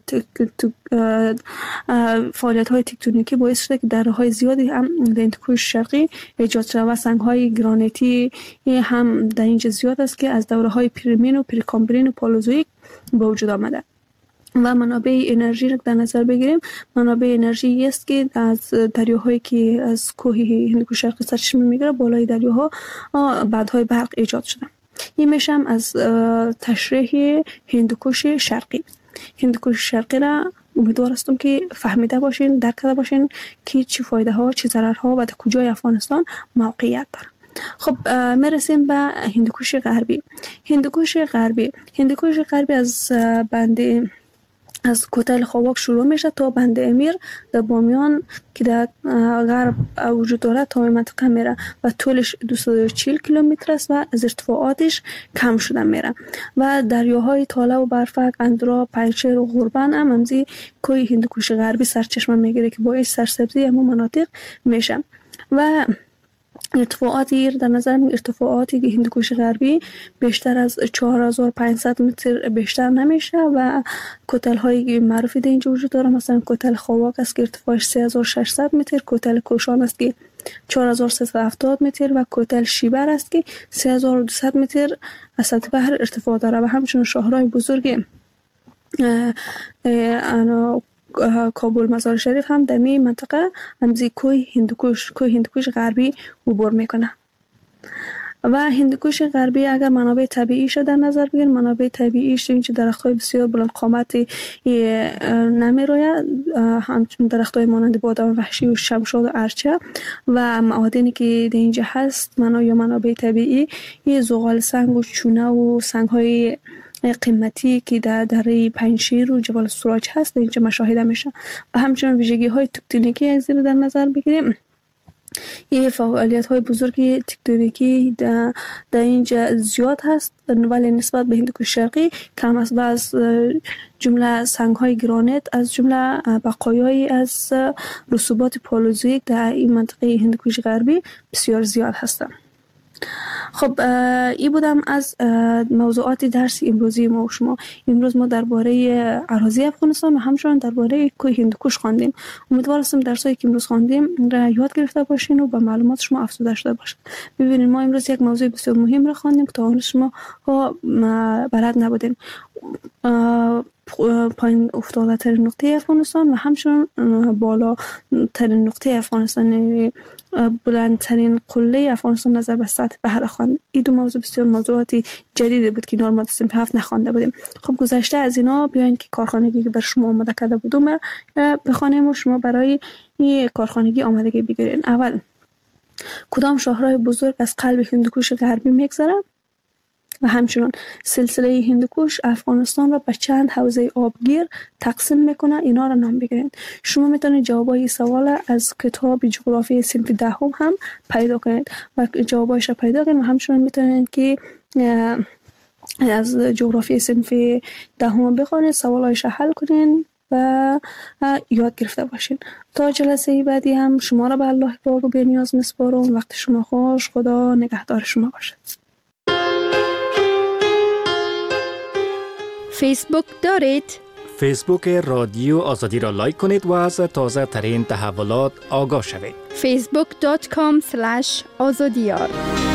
فعالیت های تکتونیکی باعث شده که دره های زیادی هم در هندوکش شرقی ایجاد شده و سنگ های گرانیتی هم در اینجا زیاد است که از دوره های پرمین و پریکامبرین و پالوزویک به وجود آمده. و منابع انرژی را در نظر بگیریم، منابع انرژی است که از دریاهایی که از کوه هندوکش شرقی سرچشمه میگیره بالای دریاها بادهای برق ایجاد شده. این میشم از تشریح هندوکش شرقی. هندوکش شرقی را امیدوار هستم که فهمیده باشین، درک کرده باشین که چه فایده ها، چه ضرر ها و در کجای افغانستان موقعیت داره. خب میرسیم به هندوکش غربی. هندوکش غربی هندوکش غربی از بند از کوتل خواک شروع میشه تا بند امیر در بامیان که در غرب وجود داره تا این منطقه میره و طولش دویست و چهل کیلومتر است و از ارتفاعاتش کم شده میره و دریاهای تاله و برفک، اندرا، پنجشیر و غربن هم همزی کوه هندوکش غربی سرچشمه میگیره که باعث سرسبزی همون مناطق میشه و ارتفاعاتی در نظر می ارتفاعاتی که هندوکش غربی بیشتر از چهار هزار و پانصد متر بیشتر نمیشه و کوتل هایی معروفی در اینجا وجود داره، مثلا کوتل خواک است که ارتفاعش سه هزار و ششصد متر، کوتل کوشان است که چهار هزار و سیصد و هفتاد متر و کوتل شیبر است که سه هزار و دویست متر از سطح بحر ارتفاع داره و همچنین شاهرای بزرگ انا کابل مزار شریف هم در می منطقه همزی کوه هندوکش کوه هندوکش غربی عبور میکنه. و هندوکش غربی اگر منابع طبیعیش در نظر بگیریم، منابع طبیعیش اینچه درخت‌های بسیار بلند قامتی نمیروید، همچون درخت‌های مانند بادام وحشی و شمشاد و ارچه و معادنی که در اینجا هست منو یا منابع طبیعی یه زغال سنگ و چونه و سنگ‌های قیمتی که در دره پنجشیر و جبال سراج هست اینجا مشاهده میشه و همچنین ویژگی های تکتونیکی از این در نظر بگیریم. یه فعالیت های بزرگی تکتونیکی در, در اینجا زیاد هست ولی نسبت به هندوکش شرقی کم است و از جمله سنگ های گرانیت از جمله بقایایی از رسوبات پالوزویک در این منطقه هندوکش غربی بسیار زیاد هستند. خب این بودم از موضوعات درس امروزی ما و شما. امروز ما درباره اراضی افغانستان و همچنین درباره کوه هندوکش خواندیم. امیدوار هستم درسایی که امروز خواندیم را یاد گرفته باشین و به معلومات شما افزوده شده باشه. ببینید ما امروز یک موضوع بسیار مهم را خواندیم که تا آن شما ها بلد نبودین. پایین افتاده ترین نقطه افغانستان و همچنین بالا ترین نقطه افغانستان، بلندترین قله افغانستان نظر به سطح بحر خواند. این دو موضوع بسیار موضوعاتی جدیدی بود که نورمال صنف هفت نخوانده بودیم. خب گذشته از اینا بیاین که کارخانگی که بر شما آماده کرده بودم بخوانیم و شما برای این کارخانگی آمادگی بگیرین. اول کدام شاهراه بزرگ از قلب هندوکش غربی میگذره و همچنین سلسله هندوکش افغانستان را به چند حوزه آبگیر تقسیم میکنه. اینا را نام بگیرید. شما میتونید جوابای سوال از کتاب جغرافی صنف دهم هم پیدا کنید و جوابایش را پیدا کنید و همچنین میتونید که از جغرافی صنف دهم بخونید، سوالایش را حل کنید و یاد گرفته باشین. تا جلسه بعدی هم شما را به الله پاک و بی‌نیاز میسپارم. وقت شما خوش. خدا نگهدار شما باشد. فیسبوک دارید؟ فیسبوک رادیو آزادی را لایک کنید و از تازه ترین تحولات آگاه شوید. فیسبوک دات کام سلش آزادیار